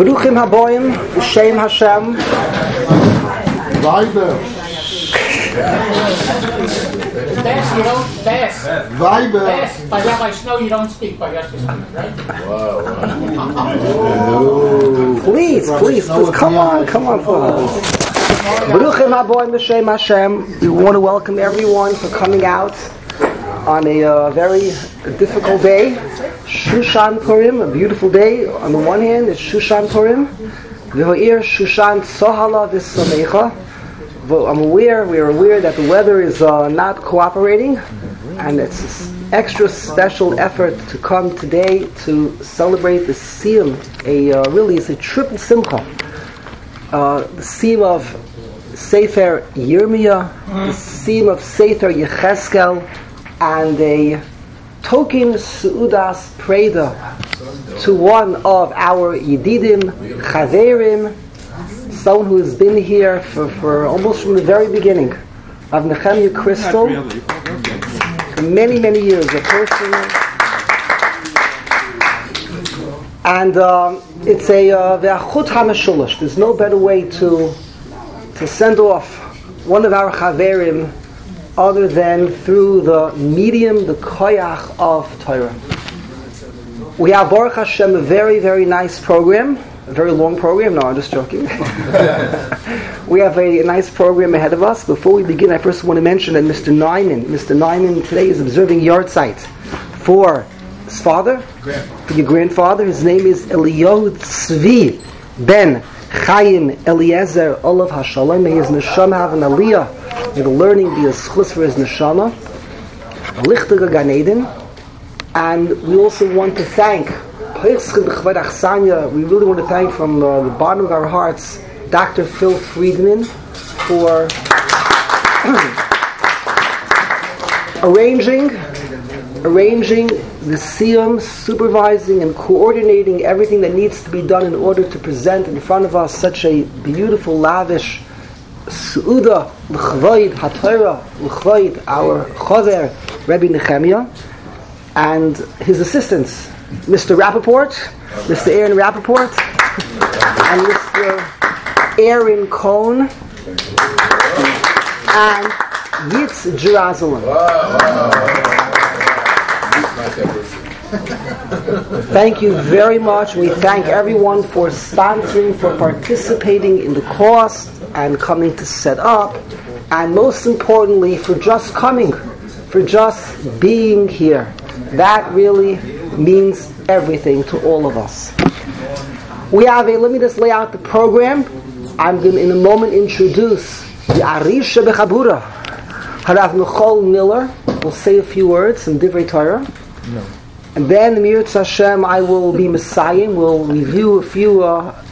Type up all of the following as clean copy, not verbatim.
Baruchim haboim, B'Shem Hashem. Weiber. Best, you don't best. Weiber. Best. By Rabbi Snow, you don't speak. By Yosef speak, right? Please, come on. Baruchim haboim, B'Shem Hashem. We want to welcome everyone for coming out on a very difficult day. Shushan Purim, a beautiful day. On the one hand, it's Shushan Purim. V'ho'ir Shushan Tzohala V'Samecha. We are aware that the weather is not cooperating, and it's an extra special effort to come today to celebrate the Siyum. It's a triple Simcha. The Siyum of Sefer Yirmiyah, the Siyum of Sefer Yecheskel, and a token Su'udas Preda to one of our Yedidim, Chaverim, someone who has been here for almost from the very beginning, of Nehemiah Crystal, for many years, a person. And it's a Ve'achut HaMeshulash. There's no better way to send off one of our Chaverim other than through the medium, the koyach of Torah. We have, Baruch Hashem, a very nice program. A very long program. No, I'm just joking. We have a nice program ahead of us. Before we begin, I first want to mention that Mr. Nyman today is observing Yartzeit for his father, for your grandfather. His name is Eliyahu Tzvi ben Chaim Eliezer Olav Hashalom. May his neshama have an aliyah. May the learning be a schus for his neshama. Lichtiga Gan Eden. And we also want to thank, we really want to thank from the bottom of our hearts, Dr. Phil Friedman for arranging the Siyum, supervising and coordinating everything that needs to be done in order to present in front of us such a beautiful, lavish Su'uda, l'chvoid HaTorah, l'chvoid our Chaver, Rebbe Nehemiah, and his assistants, Mr. Rappaport, Mr. Aaron Rappaport, and Mr. Aaron Cohn, and Yitz Jerusalem. Thank you very much. We thank everyone for sponsoring, for participating in the cost, and coming to set up, and most importantly, for just coming, for just being here. That really means everything to all of us. We have let me just lay out the program. I'm going to in a moment introduce the Arish Bechabura, Harav Michal Miller. Will say a few words, some Divrei Torah. No. And then, Mirutz Hashem, I will be Messiahing. We'll review a few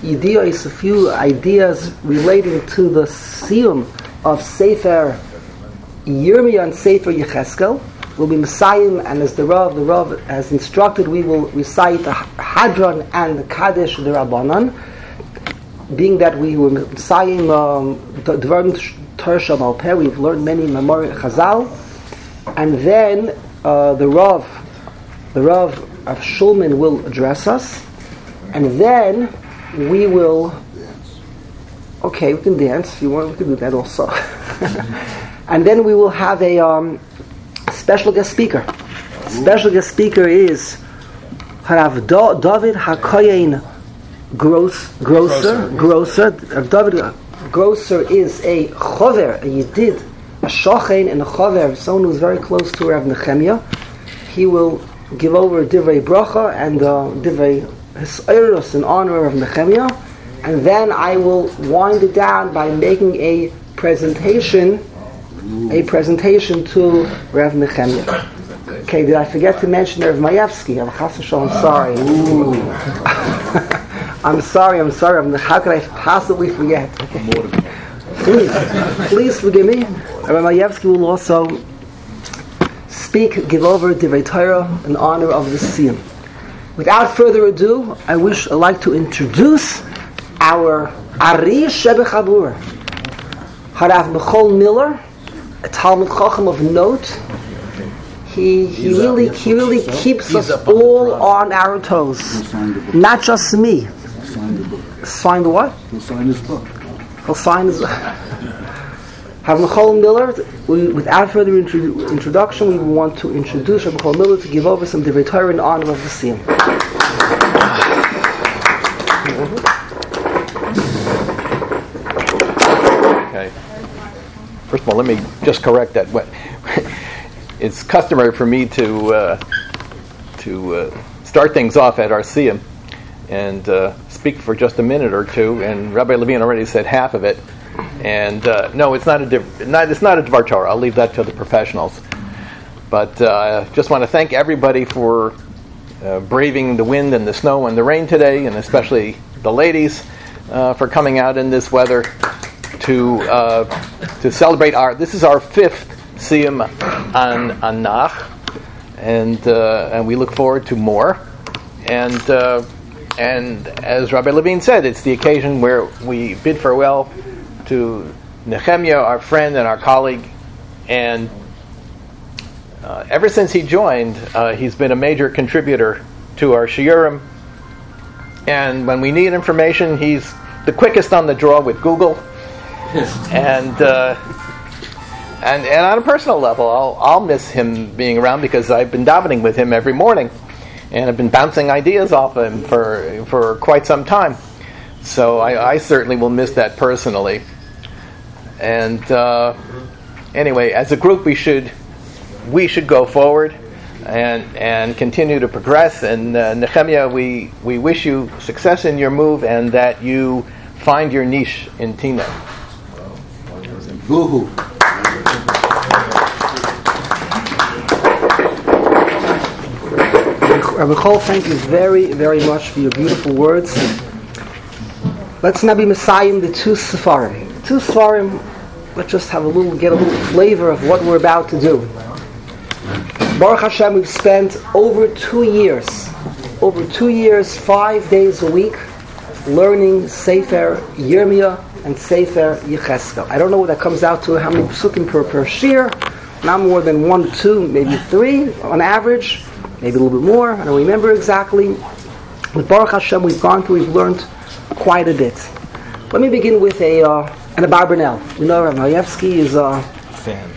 ideas relating to the Siyum of Sefer Yirmiyah and Sefer Yecheskel. We'll be Messiahing, and as the Rav has instructed, we will recite the Hadron and the Kaddish, the Rabbanan. Being that we were Messiahing the Dvarim Torah Shal Peh, we've learned many Memori Chazal, and then the Rav of Shulman will address us, and then we will. Okay, we can dance if you want. We can do that also, and then we will have a special guest speaker. Special guest speaker is Harav David HaKoyen Grosser. David Grosser is a chover, a yidid, a shochen, and a chover, someone who's very close to Rav Nehemiah. He will give over divrei bracha and divrei hisayrus in honor of Nehemiah, and then I will wind it down by making a presentation to Rav Nehemiah. Okay, did I forget to mention Rav Mayevsky? I'm sorry. I'm sorry. How could I possibly forget? Please forgive me. Rav Mayevsky will also give over Divrei Torah in honor of the Siyum. Without further ado, I'd like to introduce our Ari Shebechabur, Harav Michal Miller, a Talmud Chacham of note. He really keeps us all on our toes. Not just me. sign the book. Sign the what? He'll sign his book. He'll sign his... Have Michael Miller, without further introduction, we want to introduce Rabbi Michael Miller to give over some Divrei Torah in honor of the Siyum. Okay. First of all, let me just correct that. It's customary for me to start things off at our Siyum and speak for just a minute or two, and Rabbi Levine already said half of it. And no, it's not a Dvar Torah. I'll leave that to the professionals. But just want to thank everybody for braving the wind and the snow and the rain today, and especially the ladies for coming out in this weather to celebrate this is our 5th Siyum on Nach, and we look forward to more. And as Rabbi Levine said, it's the occasion where we bid farewell to Nehemiah, our friend and our colleague, and ever since he joined, he's been a major contributor to our shiurim. And when we need information, he's the quickest on the draw with Google. And on a personal level, I'll miss him being around because I've been davening with him every morning, and I've been bouncing ideas off him for quite some time. So I certainly will miss that personally. And anyway, as a group, we should go forward and continue to progress. And Nehemiah, we wish you success in your move and that you find your niche in Tina. Boo-hoo. Rabbi Chol, thank you very, very much for your beautiful words. Let's now be Messiahing the 2 Sefarim. 2 Sefarim, let's just get a little flavor of what we're about to do. Baruch Hashem, we've spent over 2 years, 5 days a week, learning Sefer Yirmiyah and Sefer Yecheskel. I don't know what that comes out to, how many psukim per shir, not more than 1, 2, maybe 3 on average, maybe a little bit more, I don't remember exactly. With Baruch Hashem, we've learned quite a bit. Let me begin with an Abarbanel. You know, Rav Mayevsky is a fan.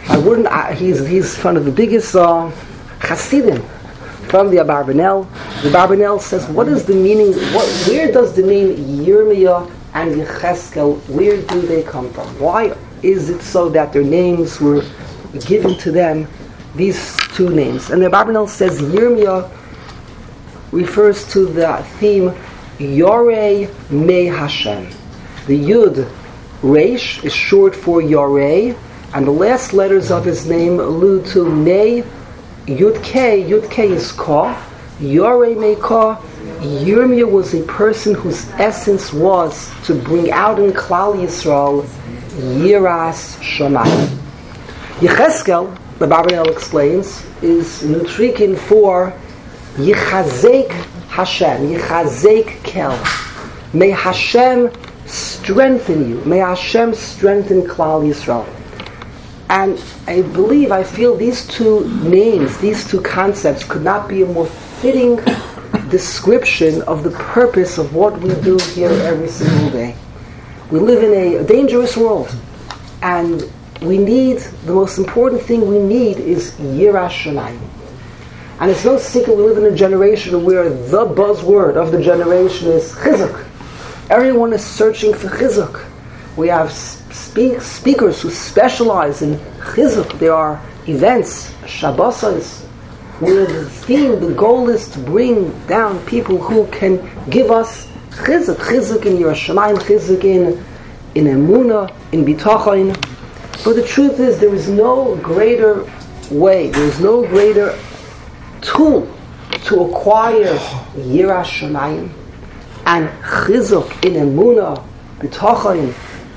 He's one of the biggest Hasidim from the Abarbanel. The Abarbanel says, what is the meaning? Where does the name Yirmiyah and Yecheskel, where do they come from? Why is it so that their names were given to them, these 2 names? And the Abarbanel says Yirmiyah refers to the theme Yoreh Mei Hashem. The Yud Reish is short for Yoreh, and the last letters of his name allude to Mei Yud K. Yud K is Ka. Yoreh Mei Ka. Yirmiyah was a person whose essence was to bring out in Klal Yisrael Yiras Shamayim. Yecheskel, the Abarbanel explains, is Nutrikin for Yichazek Hashem, Yichazek Kel. May Hashem strengthen you. May Hashem strengthen Klal Yisrael. And I feel these 2 names, these 2 concepts could not be a more fitting description of the purpose of what we do here every single day. We live in a dangerous world, and the most important thing we need is Yiras Shamayim. And it's no secret we live in a generation where the buzzword of the generation is Chizuk. Everyone is searching for Chizuk. We have speakers who specialize in Chizuk. There are events, Shabbosos, where the goal is to bring down people who can give us Chizuk. Chizuk in Yiras Shamayim, Chizuk in Emunah, in Bitachon. But the truth is, there is no greater way, there is no greater tool to acquire Yiras Shamayim and Chizuk in Emunah, Bitachon,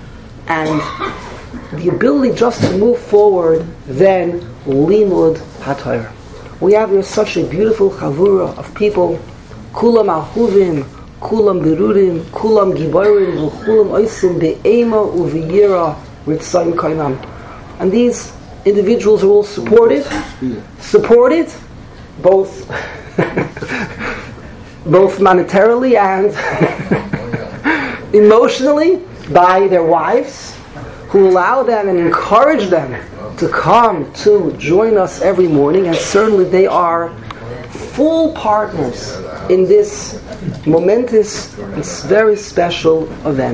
and the ability just to move forward than Limud HaTorah. We have here such a beautiful chavura of people, Kulam Ahuvim, Kulam Berurim, Kulam Giborim, Kulam Oisim Be'ema Uviyira Ritzayim Kainam. And these individuals are all supported both monetarily and emotionally by their wives, who allow them and encourage them to come to join us every morning, and certainly they are full partners in this momentous, this very special event.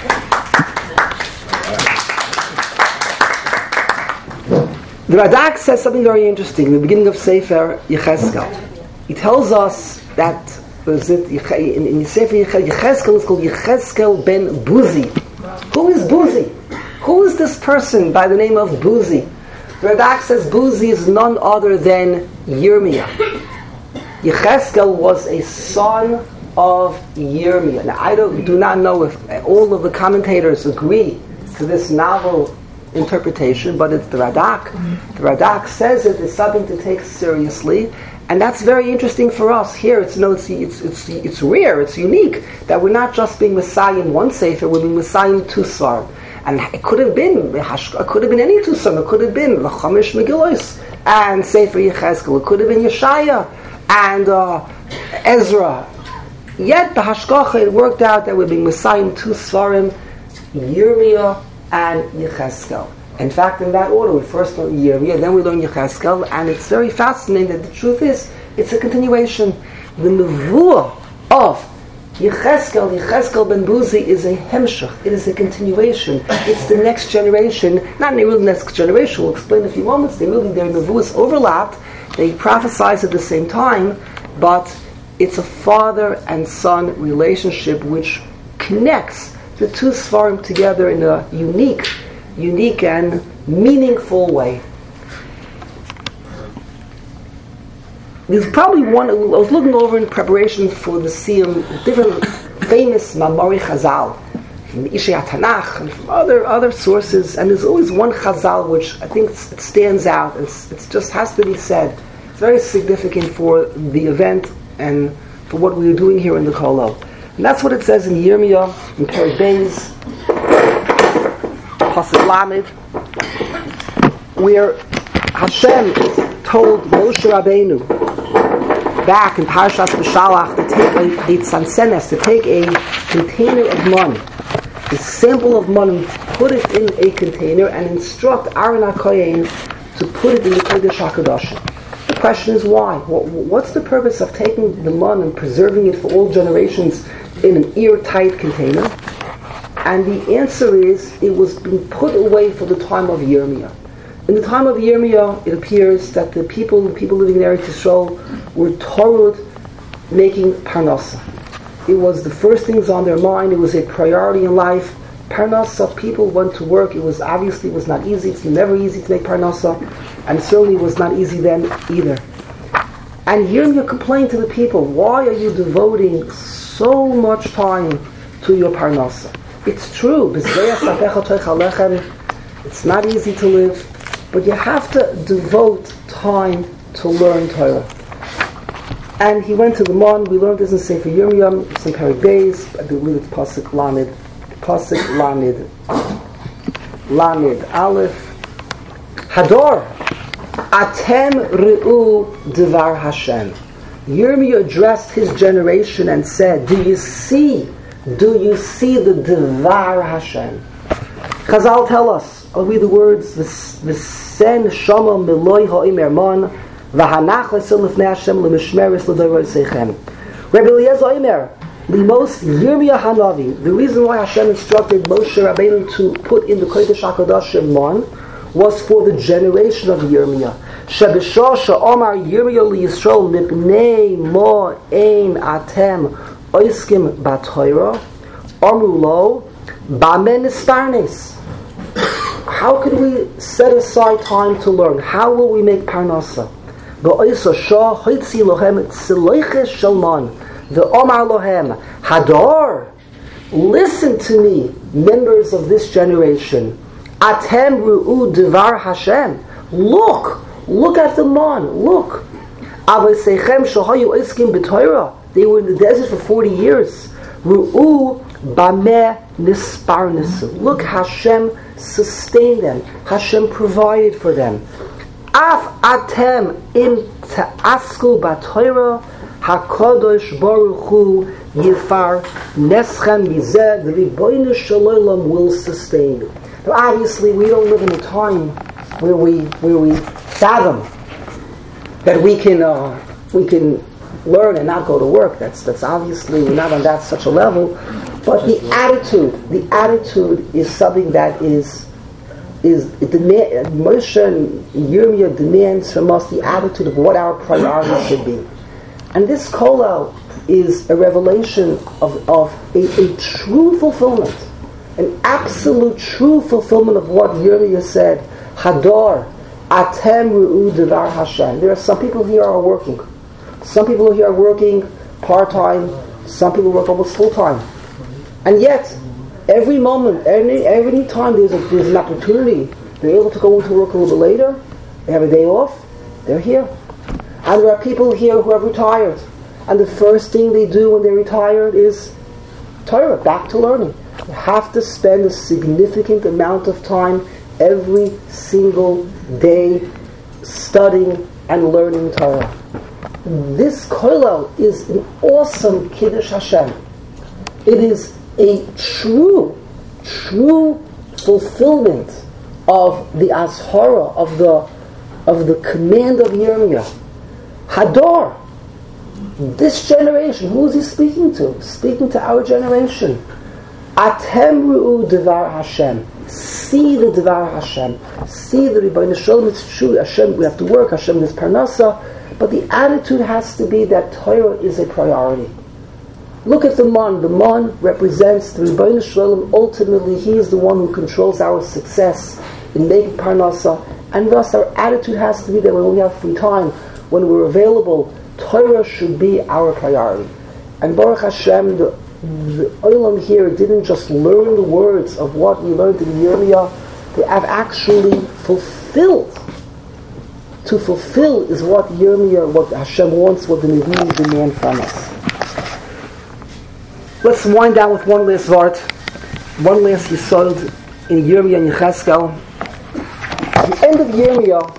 The Radak says something very interesting in the beginning of Sefer Yecheskel. He tells us that in Sefer Yecheskel is called Yecheskel ben Buzi. Who is Buzi? Who is this person by the name of Buzi? The Radak says Buzi is none other than Yirmiyah. Yecheskel was a son of Yirmiyah. Now I do not know if all of the commentators agree to this novel interpretation, but it's the Radak. The Radak says it is something to take seriously, and that's very interesting for us. Here, it's rare, it's unique that we're not just being Messiah in one Sefer, we're being Messiah in two Sfarim. And it could have been any two Sfarim. It could have been the Chumash Megillos and Sefer Yecheskel. It could have been Yeshaya and Ezra. Yet the Hashgacha, it worked out that we're being Messiah in two Sfarim, Yirmiyah and Yecheskel. In fact, in that order, we first learn Yirmiyah, then we learn Yecheskel, and it's very fascinating that the truth is, it's a continuation. The Nevuah of Yecheskel ben Buzi is a hemshach. It is a continuation. It's the next generation. Not the real next generation. We'll explain in a few moments. Their Nevuahs overlapped. They prophesied at the same time, but it's a father and son relationship which connects the two Sfarim together in a unique and meaningful way. There's probably one, I was looking over in preparation for the Siyum, different famous Mamori Chazal, from the Ishaya Tanakh and from other sources, and there's always one Chazal which I think it stands out, it just has to be said. It's very significant for the event and for what we are doing here in the Kolel. And that's what it says in Yirmiyah, in Perek Beis, Pasuk Lamed, where Hashem told Moshe Rabbeinu back in Parshas B'Shalach to take a tzansenes, to take a container of money, a sample of money, put it in a container, and instruct Aaron HaKohen to put it in the Kodesh HaKadoshim. The question is why? What's the purpose of taking the money and preserving it for all generations in an airtight container? And the answer is, it was being put away for the time of Yirmiyah. In the time of Yirmiyah, it appears that the people living in Eretz Yisrael were torud making parnasa. It was the first things on their mind. It was a priority in life. Parnasa, people went to work. It was not easy. It's never easy to make parnasa, and certainly it was not easy then either. And Yirmiyah complained to the people, why are you devoting so much time to your parnasa? It's true. It's not easy to live, but you have to devote time to learn Torah. And he went to the Mon. We learned this in Sefer Yirmiyah, it's in Perek Beis. I believe it's Pasuk Lamed Aleph. Hador, Atem Re'u Devar Hashem. Yirmiyah addressed his generation and said, Do you see the Devar Hashem? Chazal tell us, I'll read the words, V'sen Shama Miloi Ha'im Mon, V'hanach L'sil L'fnei Hashem L'mishmeres L'dorot Seichem. Rabbi Eliezer Omer, the most Yirmiyah Hanavi, the reason why Hashem instructed Moshe Rabbeinu to put in the Kodesh HaKadoshim Mon was for the generation of Yirmiyah. Shebishah she'omar Yirmiyah liYisrael mipnei mo ein atem oiskim b'Torah amru lo b'amen nisparnes. How could we set aside time to learn? How will we make parnasa? V'oisa shah hoitzi lohem tziloiches shalman v'omar lohem hador. Listen to me, members of this generation. Atem ru'u devar Hashem. Look at the man. Look. Avosechem shahayu iskim b'Torah. They were in the desert for 40 years. Ru'u bameh nisparnesu. Look, Hashem sustained them. Hashem provided for them. Af atem im ta'asku b'Torah HaKadosh Baruch Hu Yifar Neschem Mizeh, the Ribono Shel Olam will sustain you. Now obviously we don't live in a time where we fathom that we can learn and not go to work. That's obviously, we're not on that such a level. But the attitude is something that Moshe and Yirmiyah demands from us the attitude of what our priority should be. And this kollel is a revelation of a true fulfillment, an absolute true fulfillment of what Yirmiyah said, Hador, Atem Ru'u Devar Hashem. There are some people here are working. Some people here are working part-time. Some people work almost full-time. And yet, every moment, every time there's an opportunity, they're able to go into work a little bit later, they have a day off, they're here. And there are people here who have retired. And the first thing they do when they're retired is Torah, back to learning. You have to spend a significant amount of time every single day studying and learning Torah. This kollel is an awesome Kiddush Hashem. It is a true fulfillment of the Azhara, of the command of Yirmiyah. Hador, this generation, who is he speaking to? Speaking to our generation. Atem ru'u devar Hashem. See the devar Hashem. See the Ribono Shel Olam. It's true, Hashem, we have to work, Hashem is parnasa, but the attitude has to be that Torah is a priority. Look at the man. The man represents the Ribono Shel Olam. Ultimately, he is the one who controls our success in making parnasa, and thus our attitude has to be that when we have free time, when we're available, Torah should be our priority. And Baruch Hashem, the Olam here didn't just learn the words of what we learned in Yirmiyah, they have actually fulfilled. To fulfill is what Yirmiyah, what Hashem wants, what the Nevi'im demand from us. Let's wind down with one last vart, one last yesod in Yirmiyah and Yecheskel. The end of Yirmiyah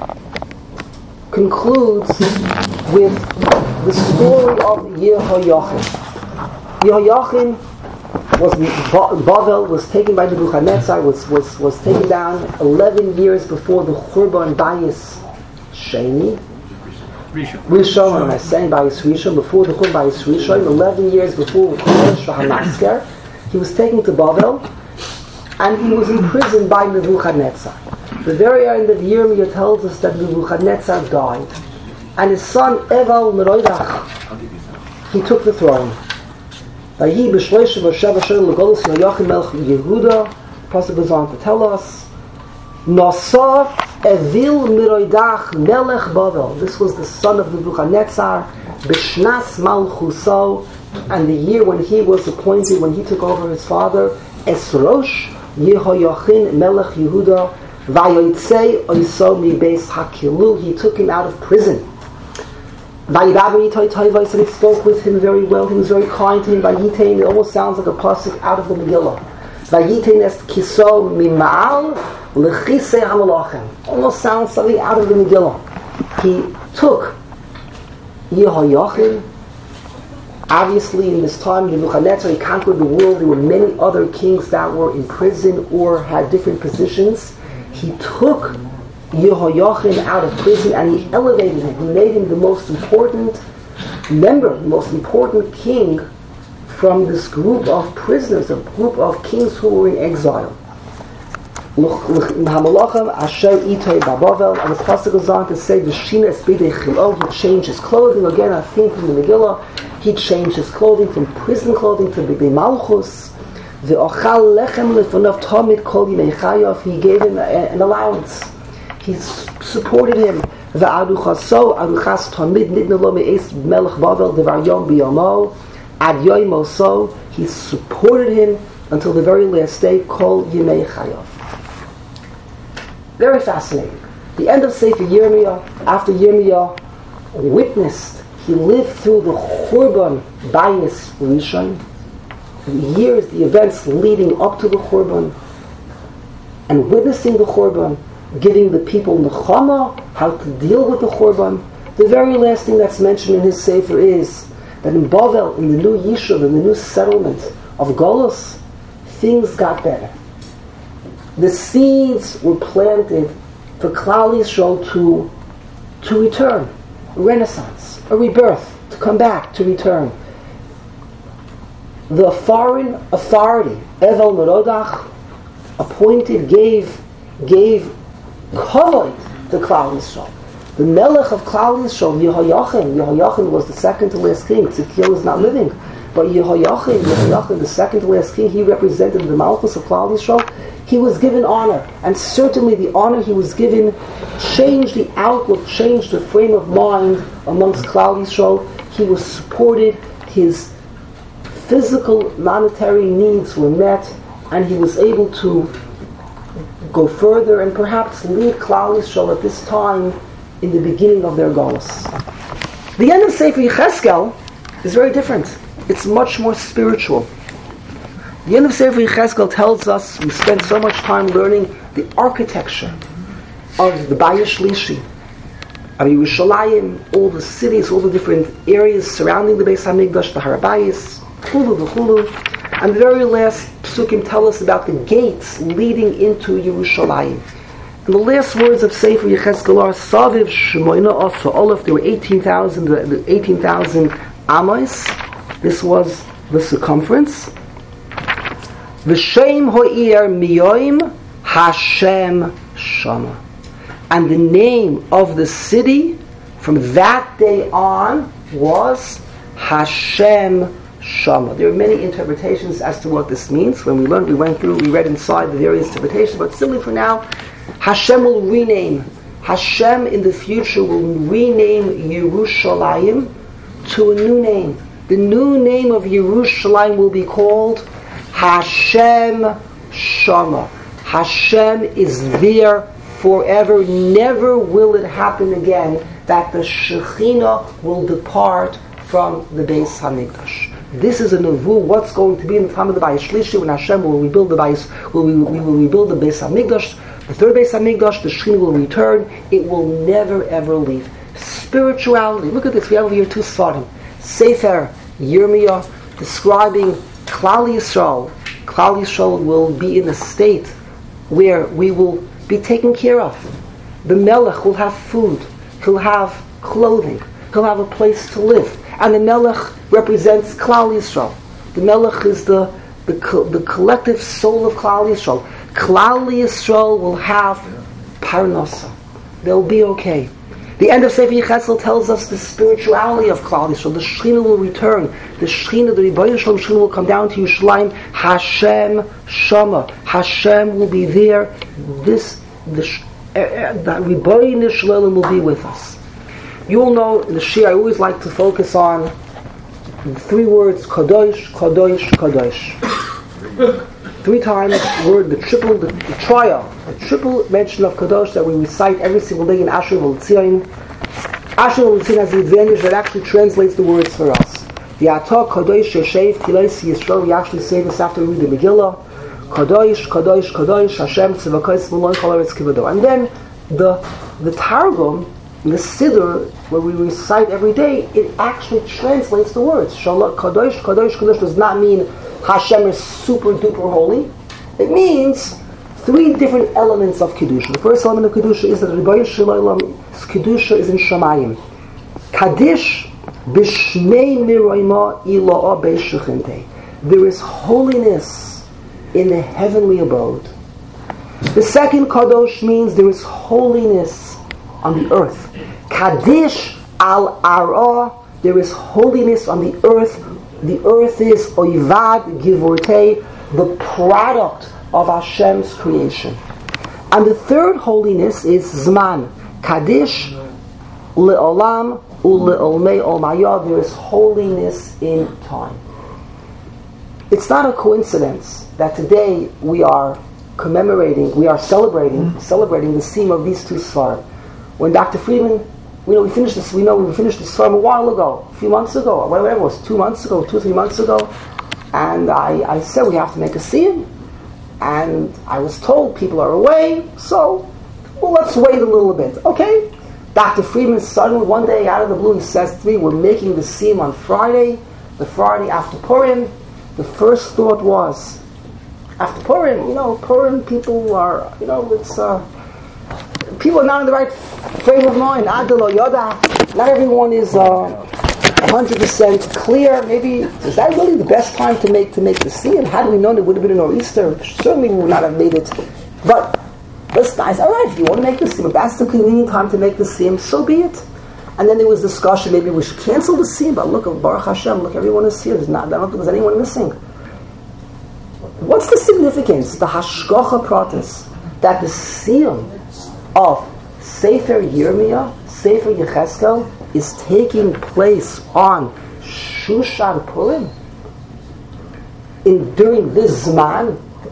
concludes with the story of Yehoiachin. Yehoiachin was Bavel was taken by Nebuchadnezzar, was taken down 11 years before the Churban Bayis Sheni. Rishon, am I saying Bayis Rishon? Before the Churban Bayis Rishon, 11 years before Chodesh HaMasker, he was taken to Bavel, and he was imprisoned by Nebuchadnezzar. The very end of Yirmiyah tells us that Nebuchadnezzar died, and his son Eval Merodach, he took the throne. Vayi b'shloisha v'sheva shel l'golos Yehoiachin melech Yehuda. Pasuk goes on to tell us, Nosar Evil Merodach melech Bavel. This was the son of Nebuchadnezzar, b'shnas malchuso, and the year when he was appointed, when he took over his father, Esrosh Yehoiachin melech Yehuda. Vayotzei oiso mi beis hakilu. He took him out of prison. Vayidaber itoy toivos, and he spoke with him very well. He was very kind to him. Vayitain, it almost sounds like a pasuk out of the Megillah. Vayitain est kiso mima'al lechisei hamalachim. Almost sounds something out of the Megillah. He took Yehoiachin. Obviously, in this time, Nebuchadnezzar, he conquered the world. There were many other kings that were in prison or had different positions. He took Yehoiachin out of prison and he elevated him. He made him the most important member, the most important king from this group of prisoners, a group of kings who were in exile. And the pasuk goes on to say, he changed his clothing. Again, I think from the Megillah, he changed his clothing from prison clothing to B'nai Malchus. He gave him an allowance. He supported him. He supported him until the very last day. Very fascinating. The end of Sefer Yirmiyah, after Yirmiyah witnessed, he lived through the Churban Bayis Rishon, the years, the events leading up to the Churban, and witnessing the Churban, giving the people nechama, how to deal with the Churban, The very last thing that's mentioned in his Sefer is that in Bavel, in the new Yishuv, in the new settlement of Golos, things got better. The seeds were planted for Klal Yisrael to return, a renaissance, a rebirth, to come back, to return. The foreign authority, Evel Merodach, appointed, gave kavod to Klal Yisrael. The Melech of Klal Yisrael, Yehoiachin was the second to last king. Tzidkiel is not living, but Yehoiachin, the second to last king, he represented the Malchus of Klal Yisrael. He was given honor, and certainly the honor he was given changed the outlook, changed the frame of mind amongst Klal Yisrael. He was supported, his physical, monetary needs were met, and he was able to go further and perhaps lead Klal Yisrael at this time in the beginning of their goals. The end of Sefer Yecheskel is very different. It's much more spiritual. The end of Sefer Yecheskel tells us, we spend so much time learning the architecture of the Bayis Shlishi, of Yerushalayim, all the cities, all the different areas surrounding the Beis HaMikdash, the Har HaBayis, Chulu. And the very last psukim tell us about the gates leading into Yerushalayim. And the last words of Sefer Yecheskel are Saviv Shemoina Asa Olaf. There were 18,000 amos. This was the circumference. V'shem ho'ir miyoim Hashem Shama. And the name of the city from that day on was Hashem Shama. There are many interpretations as to what this means. When we read inside the various interpretations, but simply for now, Hashem will rename. Hashem in the future will rename Yerushalayim to a new name. The new name of Yerushalayim will be called Hashem Shama. Hashem is there forever. Never will it happen again that the Shekhinah will depart from the Beis HaMikdash. This is a nevu. What's going to be in the time of the Bayis Shlishi when Hashem will rebuild the Beis HaMikdash, the third Beis HaMikdash. The Shekhinah will return. It will never ever leave. Spirituality. Look at this. We have over here two Svarim. Sefer Yirmiyah describing Klal Yisrael. Klal Yisrael will be in a state where we will be taken care of. The Melech will have food. He'll have clothing. He'll have a place to live. And the Melech represents Klal Yisrael. The Melech is the collective soul of Klal Yisrael. Klal Yisrael will have parnasa. They'll be okay. The end of Sefer Yecheskel tells us the spirituality of Klal Yisrael. The Shekhinah will return. The Shekhinah, the Rebbeinu Shalom Shekhinah will come down to Yerushalayim. Hashem Shama. Hashem will be there. That Rebbeinu Shalom will be with us. You all know in the Shia I always like to focus on the three words Kadosh, Kadosh, Kadosh. 3 times the word, the triple mention of Kadosh that we recite every single day in Asher V'Litzion. Asher V'Litzion has the advantage that actually translates the words for us. The Atah Kadosh Yoshev Kilos Yisrael, we actually say this after we read the Megillah. Kadosh, Kadosh, Kadosh, Hashem Tzivakos V'Lo Chol Haaretz Kivado. And then the Targum, the Siddur, where we recite every day, it actually translates the words. Kadosh, Kadosh, Kadosh does not mean Hashem is super duper holy. It means 3 different elements of Kedusha. The first element of Kedusha is that the Rebbeinu Shalom Kedusha is in Shamayim. Kaddish b'shnei miroima ila'a be'shechintei. There is holiness in the heavenly abode. The second Kadosh means there is holiness on the earth. Kaddish al ara, there is holiness on the earth. The earth is oivad givortei, the product of Hashem's creation. And the third holiness is zman. Kaddish le'olam u'le'olmei olmaya, there is holiness in time. It's not a coincidence that today we are celebrating the theme of these 2 svarim. When Dr. Friedman, we finished this farm a while ago, a few months ago, or whatever it was, 2 months ago, 2 or 3 months ago, and I said we have to make a siyum, and I was told people are away, so let's wait a little bit. Okay, Dr. Friedman suddenly, one day out of the blue, he says to me, we're making the Siyum on Friday, the Friday after Purim. The first thought was, after Purim, Purim people are, people are not in the right frame of mind. Adel or Yoda. Not everyone is 100% clear. Maybe, is that really the best time to make the Siyum? Had we known it would have been an Easter, certainly we would not have made it. But it's nice. All right, if you want to make the Siyum, if that's the convenient time to make the Siyum, so be it. And then there was discussion, maybe we should cancel the Siyum, but look, Baruch Hashem, look, everyone is here. I don't think there's anyone missing. What's the significance, the Hashgacha Pratis, that the Siyum of Sefer Yirmiyah, Sefer Yecheskel, is taking place on Shushan Purim? During this Zman,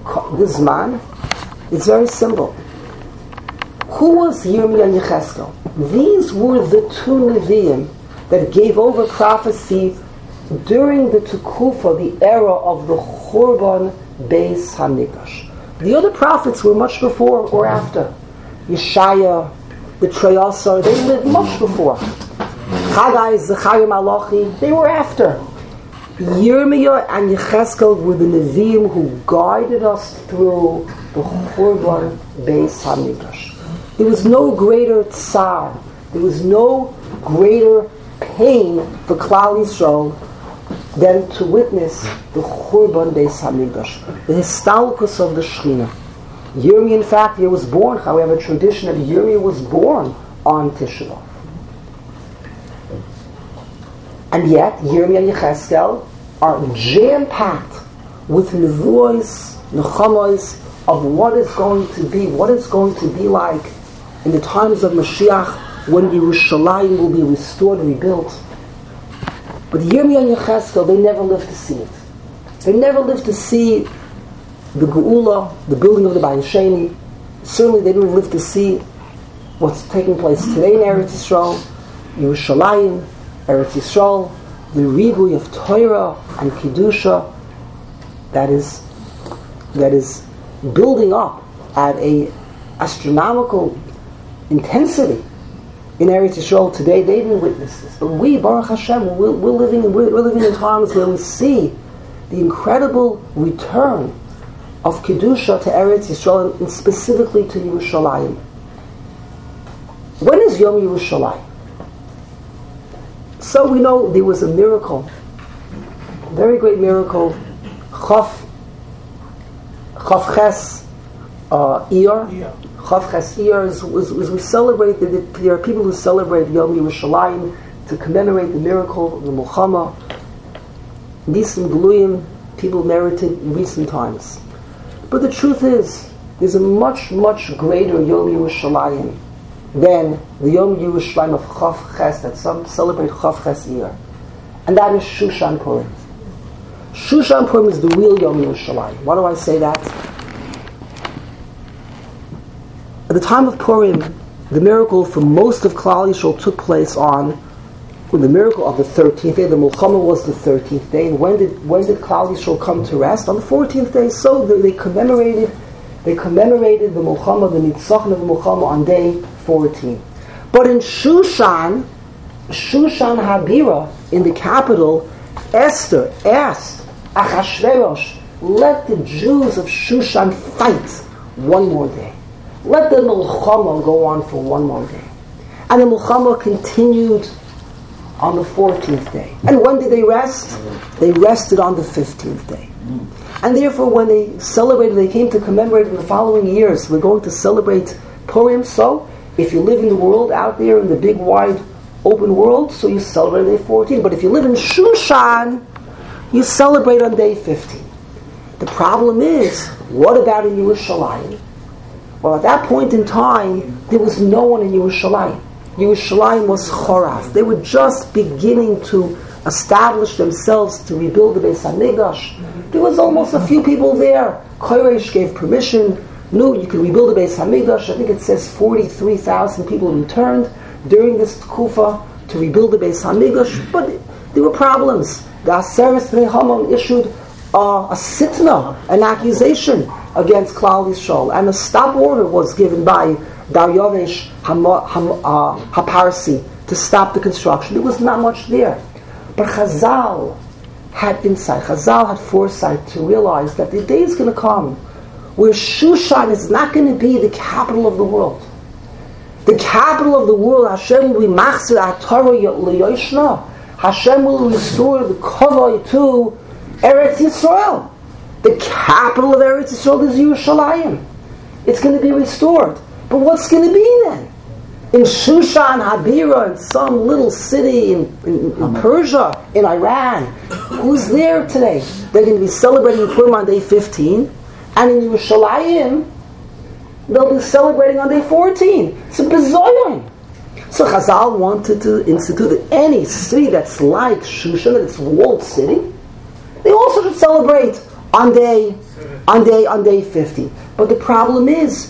it's very simple. Who was Yirmiyah and Yecheskel? These were the two Nevi'im that gave over prophecy during the Tukufa, the era of the Churban Beis Hamikdash. The other prophets were much before or after. Yeshaya, the Treyasar, they lived much before. Haggai, Zechariah, Malachi, they were after. Yirmiyah and Yecheskel were the Nevi'im who guided us through the Churban Beis Hamikdash. There was no greater tsar, there was no greater pain for Klal Yisrael than to witness the Churban Beis Hamikdash, the Histalkus of the Shechina. Yirmiyah, in fact, he was born, however, tradition of Yirmiyah was born on Tisha B'Av. And yet, Yirmiyah and Yecheskel are jam-packed with nevuos, nechamos of what it's going to be like in the times of Mashiach when Yerushalayim will be restored and rebuilt. But Yirmiyah and Yecheskel, they never lived to see it. They never lived to see the Geula, the building of the Bayis Sheni. Certainly they didn't live to see what's taking place today in Eretz Yisrael, Yerushalayim, Eretz Yisrael, the ribui of Torah and Kedusha that is building up at a astronomical intensity in Eretz Yisrael today. They didn't witness this, but we, Baruch Hashem, we're living in times where we see the incredible return of Kedusha to Eretz Yisrael and specifically to Yerushalayim. When is Yom Yerushalayim? So we know there was a miracle, a very great miracle, Chav Ches Iyar. Chav Ches Iyar is we celebrate, there are people who celebrate Yom Yerushalayim to commemorate the miracle of the Mulchama. Nisim Gluyim, people merited in recent times. But the truth is, there's a much, much greater Yom Yerushalayim than the Yom Yerushalayim of Chav Ches that some celebrate Chav Ches Iyar. And that is Shushan Purim. Shushan Purim is the real Yom Yerushalayim. Why do I say that? At the time of Purim, the miracle for most of Klal Yisrael took place on the miracle of the 13th day. The Mulchama was the 13th day. And when did Klal Yisrael come to rest? On the 14th day. So they commemorated the Mulchama, the Nitzachon of the Mulchama on day 14. But in Shushan Habira, in the capital, Esther asked Achashverosh, let the Jews of Shushan fight one more day. Let the Mulchama go on for one more day. And the Mulchama continued on the 14th day. And when did they rest? They rested on the 15th day. And therefore when they celebrated, they came to commemorate in the following years. We're going to celebrate Purim. So if you live in the world out there in the big wide open world, so you celebrate day 14. But if you live in Shushan, you celebrate on day 15. The problem is, what about in Yerushalayim? Well, at that point in time, there was no one in Yerushalayim. Yerushalayim was Chorath. They were just beginning to establish themselves to rebuild the Beis HaMikdash. There was almost a few people there. Koresh gave permission. No, you can rebuild the Beis HaMikdash. I think it says 43,000 people returned during this Kufa to rebuild the Beis HaMikdash. But there were problems. The Aseret Bnei Haman issued a sitna, an accusation against Klal Yisrael, and a stop order was given by Daryavish Haparsi to stop the construction. There was not much there. But Chazal had insight. Chazal had foresight to realize that the day is going to come where Shushan is not going to be the capital of the world. The capital of the world, Hashem will be machzir aTorah l'yoshna. Hashem will restore the kavod to Eretz Yisrael. The capital of Eretz Yisrael is Yerushalayim. It's going to be restored. But what's going to be then? In Shushan Habira, in some little city in Persia, in Iran, who's there today? They're going to be celebrating Purim on day 15, and in Yerushalayim, they'll be celebrating on day 14. It's a bizoyon. So Chazal wanted to institute that any city that's like Shushan, that's a walled city, they also should celebrate on day 50. But the problem is,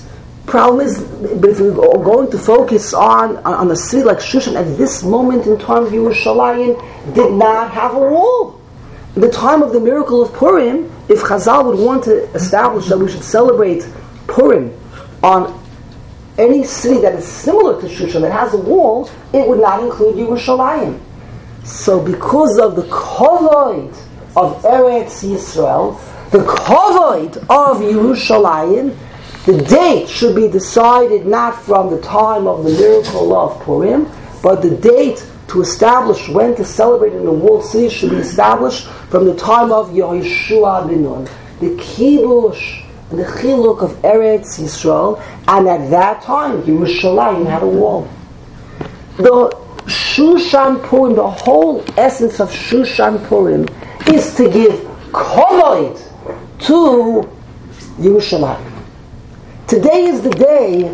if we're going to focus on a city like Shushan at this moment in time, Yerushalayim did not have a wall. At the time of the miracle of Purim, if Chazal would want to establish that we should celebrate Purim on any city that is similar to Shushan that has a wall, it would not include Yerushalayim. So because of the kavod of Eretz Yisrael, the kavod of Yerushalayim, the date should be decided not from the time of the miracle of Purim, but the date to establish when to celebrate in the walled city should be established from the time of Yehoshua ben Nun, the kibush, the chiluk of Eretz Yisrael, and at that time Yerushalayim had a wall. The Shushan Purim, the whole essence of Shushan Purim, is to give kavod to Yerushalayim. Today is the day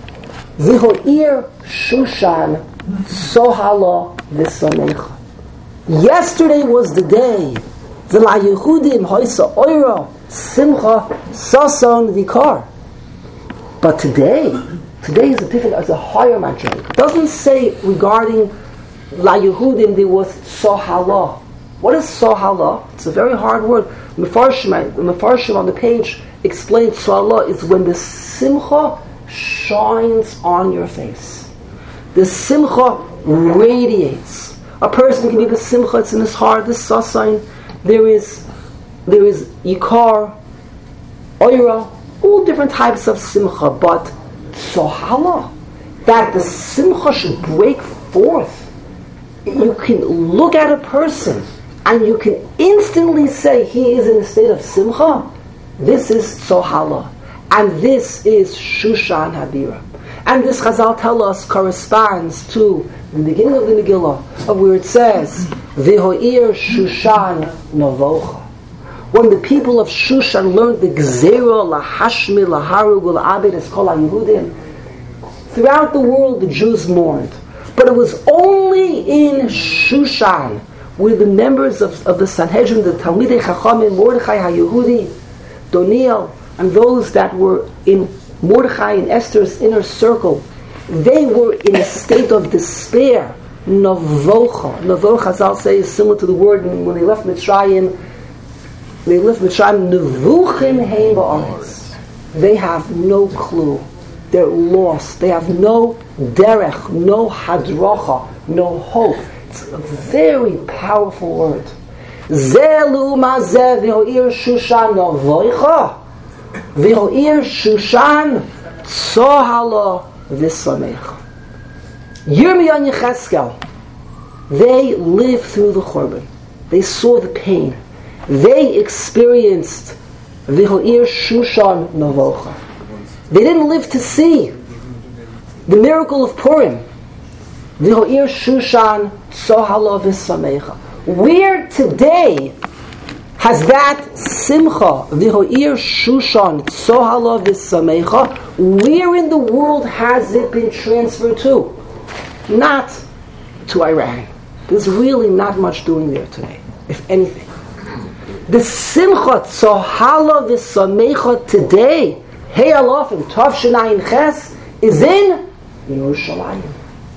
V'ho'ir Shushan Sohala V'samecha. Yesterday was the day V'la Yehudim Hoysa Oira Simcha Sason Vikar. But today is a different, it's a higher matter. It doesn't say regarding La Yehudim there was Sohala. What is Sohala? It's a very hard word. Mefarshim on the page explains Sohala is when the Simcha shines on your face. The Simcha radiates. A person can be the Simcha, it's in his heart, the Sasain. There is Yikar, Oira, all different types of Simcha, but Sohala, that the Simcha should break forth. You can look at a person and you can instantly say he is in a state of Simcha. This is Sohala. And this is Shushan Habira. And this Chazal tell us corresponds to the beginning of the Megillah, of where it says, V'ho'ir Shushan Novocha. When the people of Shushan learned the Gzera, Lahashmi, Laharug, La'abed, es kol HaYehudim, throughout the world the Jews mourned. But it was only in Shushan where the members of the Sanhedrin, the Talmidei Chachamim, Mordechai HaYehudi, Doniel, and those that were in Mordechai and Esther's inner circle, they were in a state of despair. Novocha. Novocha, Chazal say, is similar to the word when they left Mitzrayim. Nevuchim heim ba'aretz. They have no clue. They're lost. They have no derech, no hadracha, no hope. It's a very powerful word. Zelu mazeh v'ho'ir Shushan novocha. V'ho'ir Shushan tzohala v'samecha. Yirmiyah and Yecheskel, they lived through the Churban. They saw the pain. They experienced V'ho'ir Shushan novocha. They didn't live to see the miracle of Purim. V'ho'ir Shushan tzohala v'samecha. Where today has that simcha, V'ho'ir Shushan tzohala v'samecha, where in the world has it been transferred to? Not to Iran. There's really not much doing there today, if anything. The simcha tzohala v'samecha today, Hey Alof and Tov Shinayin Ches, is in Yerushalayim.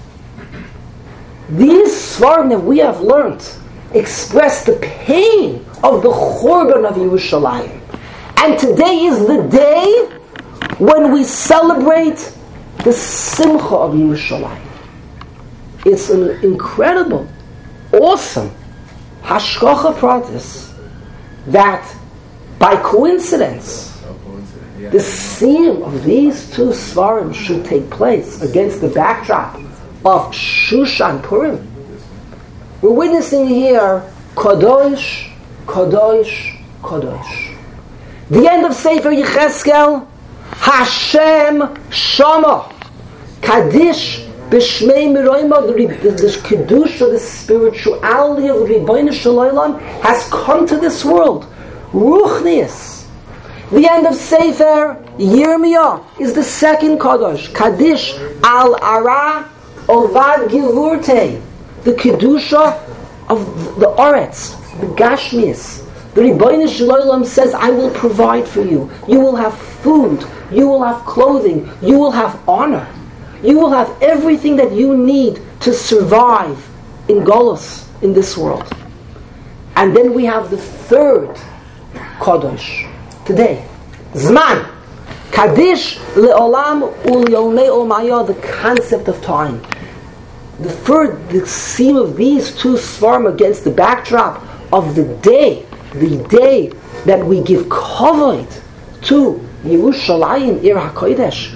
These svarim that we have learned express the pain of the Churban of Yerushalayim. And today is the day when we celebrate the Simcha of Yerushalayim. It's an incredible, awesome hashgacha pratis that by coincidence the siyum of these two svarim should take place against the backdrop of Shushan Purim. We're witnessing here Kadosh, Kadosh, Kadosh. The end of Sefer Yecheskel, Hashem Shama, Kaddish B'Shmei Miroima, the Kiddush of the spirituality of Ribbono Shel Olam has come to this world. Ruchnius. The end of Sefer Yirmiyah is the second Kadosh, Kaddish Al Ara Ovad Givurte, the Kiddusha of the Oretz, the Gashmias. The Ribbono Shel Olam says, I will provide for you. You will have food. You will have clothing. You will have honor. You will have everything that you need to survive in Golus, in this world. And then we have the third Kadosh, today. Zman. Kaddish le'olam u'li'olnei omaya, the concept of time. The theme of these two svarim against the backdrop of the day that we give kavod to Yerushalayim, Ir HaKodesh,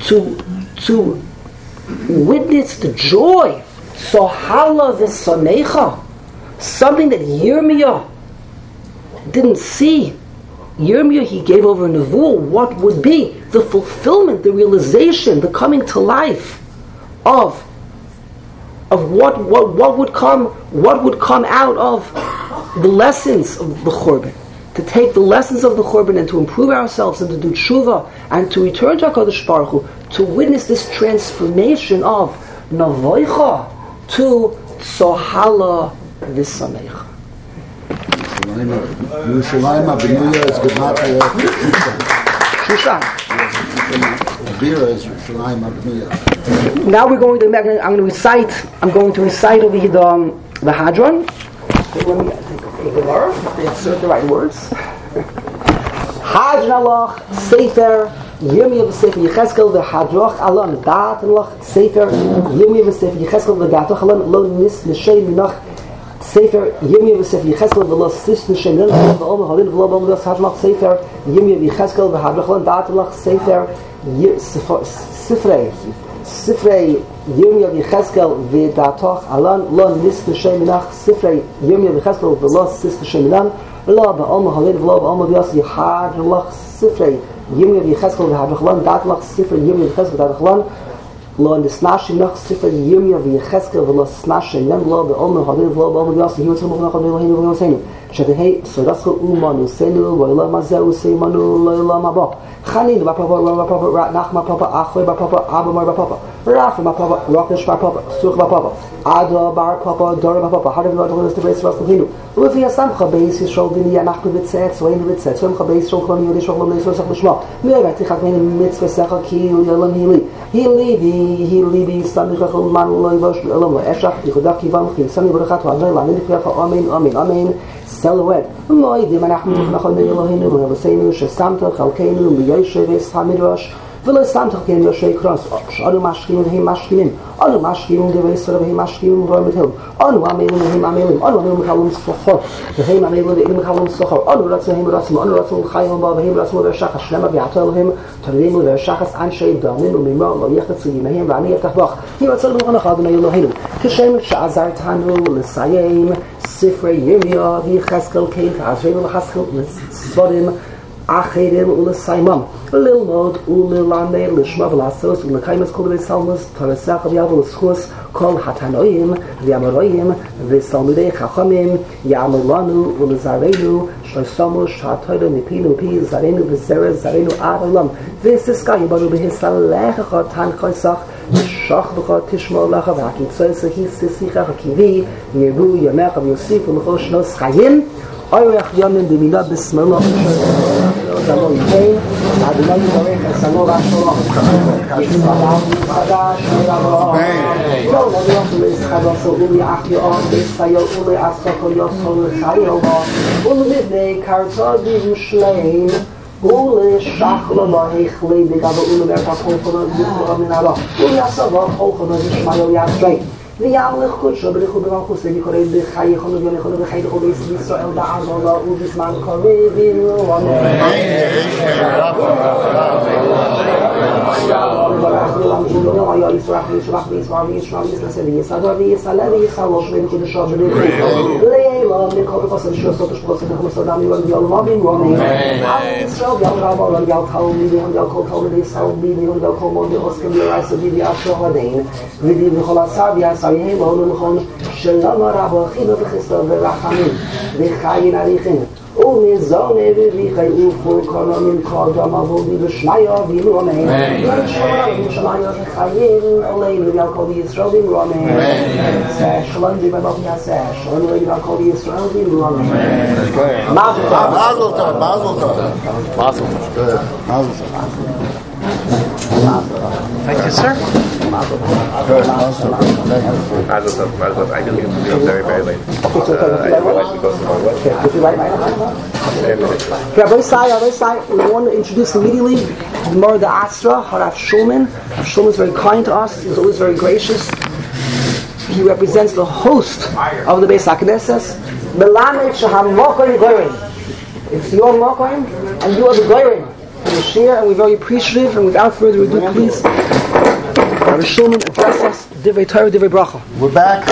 to witness the joy, Sohala v'Samecha, something that Yirmiyah didn't see. Yirmiyah, he gave over a nevuah, what would be the fulfillment, the realization, the coming to life of what would come out of the lessons of the Churban. To take the lessons of the Churban and to improve ourselves and to do tshuva and to return to HaKadosh Baruch Hu, to witness this transformation of Navoicha to Tzohala V'Samecha. Yerushalayim HaBenuya is Gematra Shushan. Bira is Yerushalayim HaBenuya. Now I'm going to recite over here the Hadron. Let me take a Gemara, they insert the right words. Hadron Alach, Sefer, Yirmiyah v'Sefer Yecheskel, v'Hadroch Alam, Da'at Alach, Sefer, Yirmiyah v'Sefer Yecheskel, v'Da'atoch Alam, Lo Nis L'Shei Minach, Sefer, Yirmiyah v'Sefer Yecheskel, v'Lo Sis L'Shei Minach, v'Om Halil, v'Lo Bom V'Das Hadroch, Sefer, Yirmiyah v'Yecheskel, v'Hadroch Alam, Da'at Alach, Sefer, Sifrei Yirmiyah v'Yecheskel v'Da'atoch Alan Lo Nis L'Shei Minach Sifrei Yirmiyah v'Yecheskel v'Lo Sis L'Shei Minach Lo Ba'om Halil v'Lo Ba'om V'Yas Yihad L'Ach Sifrei Yirmiyah v'Yecheskel v'Hadroch Alan Da'at L'Ach Sifrei Yirmiyah v'Yecheskel v'Hadroch Alan Lo Nisnash Minach Sifrei Yirmiyah v'Yecheskel v'Lo Snash Minach Lo Ba'om Halil v'Lo Ba'om V'Yas Yihad L'Ach Eloheinu v'Eloheinu Shadehei Sorascho Umanu Senu V'Olam Hazeh Useimanu L'Olam Haba Chanin B'Papa Nachma Papa Achoi B'Papa Abamar B'Papa Rafa B'Papa Rakesh B'Papa Such B'Papa Ada Bar Papa Dora B'Papa Harav V'Adol T'Beis Raslavinu Ulefi Yasamcha Beis Yisrael V'Ni Yanachnu B'Tzetz V'Einu B'Tzetz V'Emcha Beis Yisrael K'Loni Yodei Shok L'Mei Yisrael Sach L'Shma Mi'Evet Tichak V'Einu Mitzvah Secha Ki Yolam Hili Hili Samich Man Lo Yivosh L'Olam Lo Eshach Yichodach Kivam Chi Sami B'Rachat V'Adnei L'Amin L'Kriyacha Amen Amen Amen Silhouette Moidim Anachnu T'Fnachol Mei Eloheinu V'Nevoseinu Shesamta Chalkeinu B'Yoshev Es HaMidrash V'Lo Samta Chalkeinu Yoshei Kros Anu Mashkimin V'Hem Mashkimin Anu Mashkimin V'Veisra V'Hem Mashkimin V'Hem V'Hem Anu Amelim V'Hem Amelim Anu Amelim V'Chalom Sochor V'Hem Amelim V'Hem V'Chalom Sochor Anu Ratzim V'Hem Ratzim Anu Ratzim V'Chayim V'Hem Ratzim V'Shachas Shlema V'Yato Elohim Tarvim V'Shachas Anshei Damim V'Mimor Lo Yechetz Yimehem V'Ani Yevtach Bach Yivatzal V'Chanach Adonai Eloheinu Kishem Sha'azartanu L'Sayim Sifrei Yirmiyah V'Yecheskel Kein Ta'azreinu L'Chaskel L'Svorim Acherim U'L'Saimam L'Ilmod U'L'Lamei L'Shma V'L'Asos U'L'Kaimas Kol V'Salmus Taresach V'Yav L'Schus Kol Hatanoim V'Yamoroim V'Salmudei Chachamim Ya'amulanu U'L'Zareinu Shlosamu Sh'Atoyro Nipinu Pi Zareinu V'Zerez Zareinu Ad Olam V'Siska Yibanu B'Hisalecha Tan Choysach Shach B'Cha Tishmo Lecha V'Hakitzoy Sehi Sisicha Kivi Yeru Yamecha V'Yosif V'Mechol Shnos Chayim Oyrech Yomim B'Mina B'Smelo Zalon Kein אדוני יברך את השלום. יצחדם חדש ורבו. לא נביח לסחדו ולאחי אור ויסיו ולעסקו יוסו לחיו ולבני קרצו בירושלים ולשחלו בהחלי בגבו ולברק החולכונו ויחלו מנהלו וליסבו חולכונו ושמיו יעשרי ויעמלך קודשו בריחוד במלכוס וקורא בחייכונו ויוניכונו בחייכו בישראל בעבודו ובזמן קריב אמן. וברך לעולם כולו יום היה ישרח וישרח וישמע וישמע ויסנסה ויסדר ויסלה ויסלוש וינקדשו בריחוד לילה מכל בחוסר שעושות ושפחוסת וחמוסת דם יולד יולמה במרומים על ישראל יל רבו יל תלמידי יל כל תלמידי ישראל בידי יל כל מודי עוסקים לרייסו בידי אשו הדין ודי וכל עשר ויעשרים ואולו נכון שלמה רבו חינו וחסר ורחמים וחיין עריכים ומזונה וריחי ופור קונו ממקור דמבודי ושמיה במרומים ושמיים שמיים וחיים עלינו יל כל בישראל במרומים שלום דיבבות יעשה שלום יל כל בישראל במרומים Mazel tov. Mazel tov. Mazel. Good. Mazel tov. Thank you, sir. Good. Mazel tov. Thank you. I can leave very, very late. I realize we go somewhere. What? Would you like my Rabbi Sai, we want to introduce immediately the Mor the Asra, Harav Shulman. Rav Shulman is very kind to us. He's always very gracious. He represents the host of the Beis HaKnesses. Melamed Shaham Mokorim Goyrim. It's your Mokorim, and you are the Goyrim. And the Shir, and we're very appreciative. And without further ado, please, Rabbi Shulman address us. Divrei Torah, Divrei Bracha. We're back.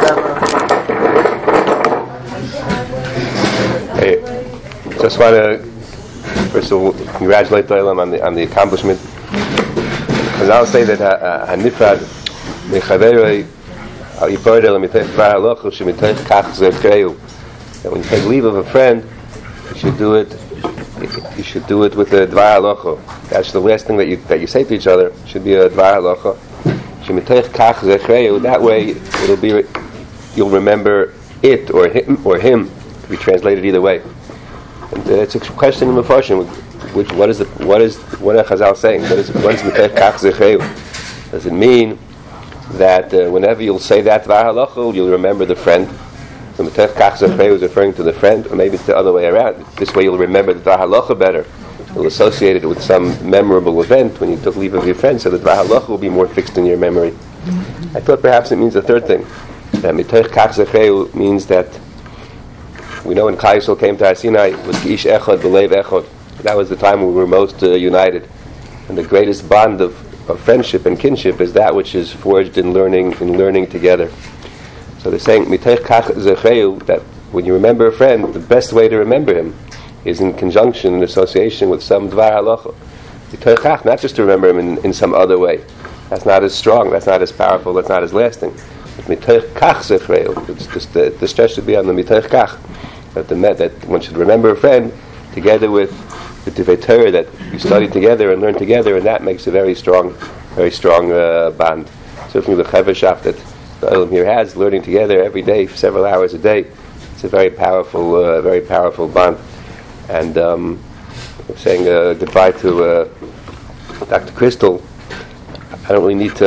Hey, just want to first of all congratulate the Olam on the accomplishment. Because I'll say that Hanifad Mechaverei Al-Yipordel Mitech Dvar Halacha Shemitech Kach Zerkreu. That when you take leave of a friend, you should do it with a Dvar Halacha. That's the last thing that you say to each other. It should be a Dvar Halacha. Shemitech Kach Zerkreu. That way, you'll remember it or him. It can be translated either way. And it's a question in Mefarshim. What are Chazal saying? What is Mitech Kach Zerkreu? Does it mean that whenever you'll say that Dvar Halacha, you'll remember the friend? The Mitech Kach Zerkreu is referring to the friend, or maybe it's the other way around. This way you'll remember the Dvar Halacha better. You'll associate it with some memorable event when you took leave of your friend, so the Dvar Halacha will be more fixed in your memory. I thought perhaps it means the third thing. That Mitech Kach Zerkreu means that we know when Klal Yisrael came to Har Sinai, it was Ish Echad, B'Leiv Echad. That was the time when we were most united. And the greatest bond of friendship and kinship is that which is forged in learning together. So they're saying, Mitech Kach Zerkreu, that when you remember a friend, the best way to remember him is in conjunction, in association with some Dvar Halacha. Mitech Kach, not just to remember him in some other way. That's not as strong, that's not as powerful, that's not as lasting. But Mitech Kach Zerkreu, it's just the stress should be on the Mitech Kach. That one should remember a friend together with the Divrei Torah that you study together and learn together, and that makes a very strong bond. Certainly the Chevashaf that the Olam here has, learning together every day, for several hours a day, it's a very powerful bond. And I'm saying goodbye to Dr. Crystal. I don't really need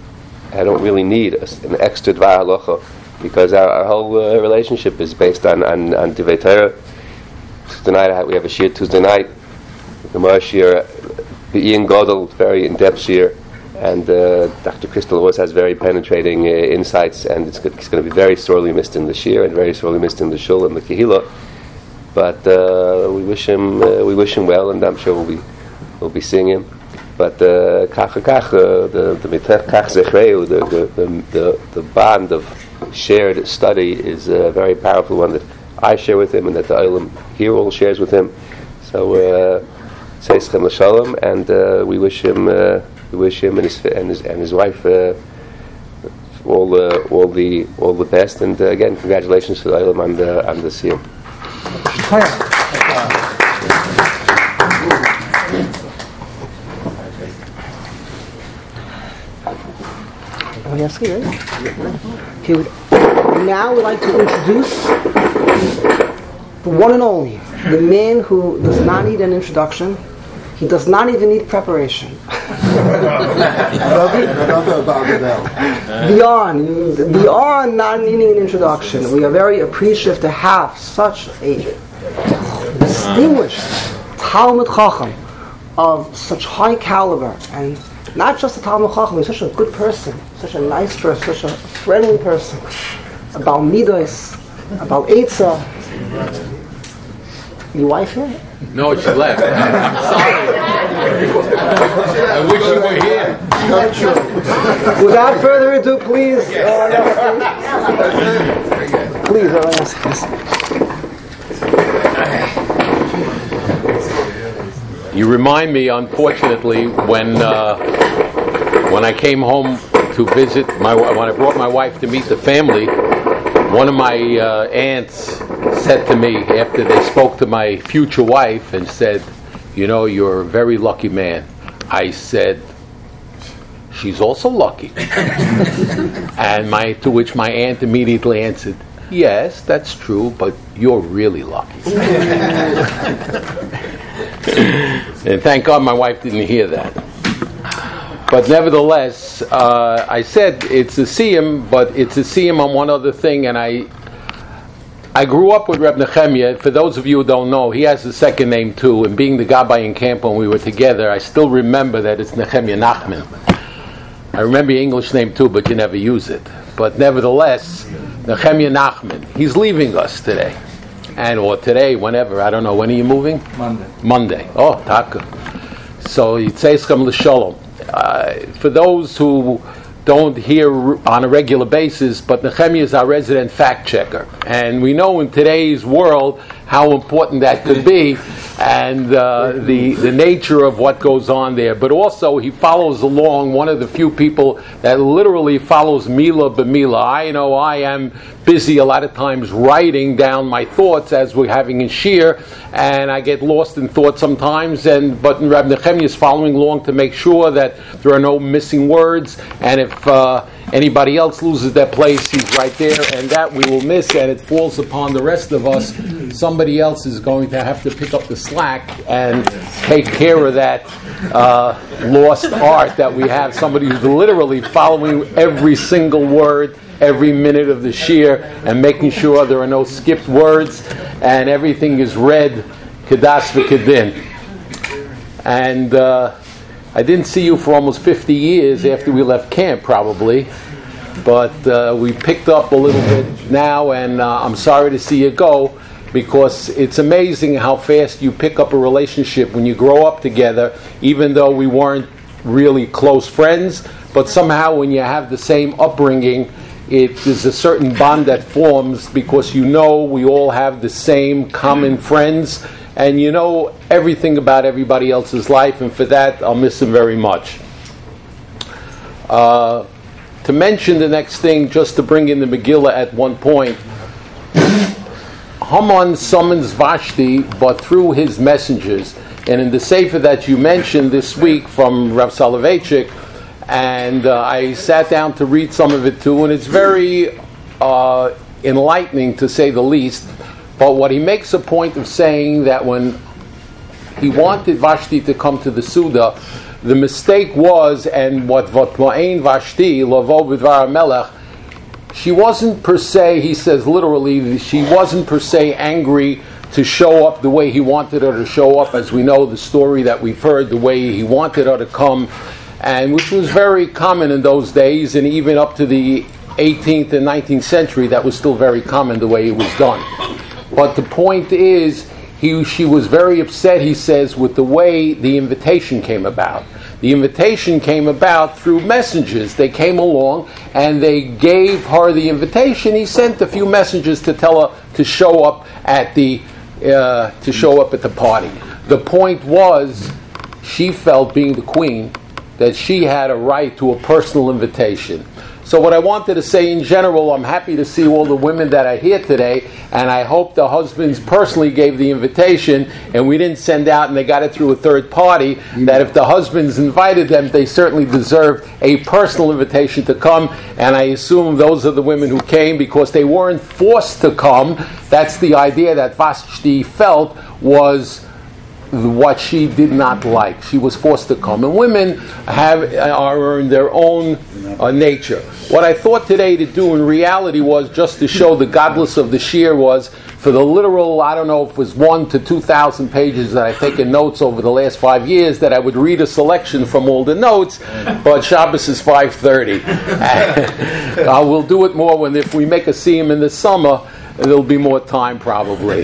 an extra Dvar Halacha, because our whole relationship is based on Divrei Torah. Tonight we have a shir Tuesday night, the Gemara shir, Be'in Godel, very in-depth shir, and Dr. Crystal always has very penetrating insights, and he's going to be very sorely missed in the shir and very sorely missed in the shul and the kehillah. But we wish him well, and I'm sure we'll be seeing him. But the Mitech Kach Zerkreu, the bond of shared study is a very powerful one that I share with him, and that the Olam here all shares with him. So Seischem L'Shalom, and we wish him and his wife all the best. And again, congratulations to the Olam on the Siyum. Okay, now we'd like to introduce the one and only, the man who does not need an introduction. He does not even need preparation. Beyond not needing an introduction, we are very appreciative to have such a distinguished Talmud Chacham of such high caliber, and not just a Talmud Chacham, he's such a good person, such a nice person, such a friendly person, about Midos, about Eitzah. Your wife here? No, she left. I'm sorry. I wish you were here. Without further ado, please. Please, You remind me, unfortunately, when I came home to visit, when I brought my wife to meet the family, one of my aunts said to me after they spoke to my future wife and said, "You know, you're a very lucky man." I said, "She's also lucky." And to which my aunt immediately answered, "Yes, that's true, but you're really lucky." And thank God my wife didn't hear that. But nevertheless, I said it's a siyum, but it's a siyum on one other thing, and I grew up with Reb Nechemia. For those of you who don't know, he has a second name too, and being the Gabbai in camp when we were together, I still remember that it's Nechemia Nachman. I remember your English name too, but you never use it. But nevertheless, Nechemia Nachman, he's leaving us today. Or today, whenever, I don't know, when are you moving? Monday. Oh, Taka. So, Yitzeischem L'Sholom. For those who don't hear on a regular basis, but Nechemia is our resident fact checker. And we know in today's world how important that could be, and the nature of what goes on there. But also he follows along, one of the few people that literally follows Mila b'Mila. I know I am busy a lot of times writing down my thoughts as we're having in Shir, and I get lost in thought sometimes, but Reb Nechemia is following along to make sure that there are no missing words, and if anybody else loses their place, he's right there, and that we will miss, and it falls upon the rest of us. Somebody else is going to have to pick up the slack and take care of that lost art that we have. Somebody who's literally following every single word, every minute of the shir, and making sure there are no skipped words, and everything is read kedas v'kedin. And I didn't see you for almost 50 years after we left camp, probably. But we picked up a little bit now, and I'm sorry to see you go, because it's amazing how fast you pick up a relationship when you grow up together, even though we weren't really close friends. But somehow when you have the same upbringing, there's a certain bond that forms, because you know we all have the same common friends, and you know everything about everybody else's life, and for that I'll miss him very much. To mention the next thing, just to bring in the Megillah at one point, Haman summons Vashti, but through his messengers. And in the Sefer that you mentioned this week from Rav Soloveitchik, and I sat down to read some of it too, and it's very enlightening to say the least. But what he makes a point of saying that when he wanted Vashti to come to the Suda, the mistake was, and what Vatma'ain Vashti, Lavo B'dvar HaMelech, she wasn't per se, he says literally, she wasn't per se angry to show up the way he wanted her to show up, as we know the story that we've heard, the way he wanted her to come, and which was very common in those days, and even up to the 18th and 19th century, that was still very common the way it was done. But the point is, she was very upset, he says, with the way the invitation came about. The invitation came about through messengers. They came along and they gave her the invitation. He sent a few messengers to tell her to show up at the party. The point was, she felt, being the queen, that she had a right to a personal invitation. So what I wanted to say in general, I'm happy to see all the women that are here today, and I hope the husbands personally gave the invitation, and we didn't send out and they got it through a third party, that if the husbands invited them, they certainly deserved a personal invitation to come, and I assume those are the women who came because they weren't forced to come. That's the idea that Vashti felt was what she did not like. She was forced to come. And women are in their own nature. What I thought today to do in reality was just to show the godless of the shir was for the literal, I don't know if it was 1,000 to 2,000 pages that I've taken notes over the last 5 years, that I would read a selection from all the notes, but Shabbos is 5:30. We'll do it more if we make a siyum in the summer, there'll be more time probably.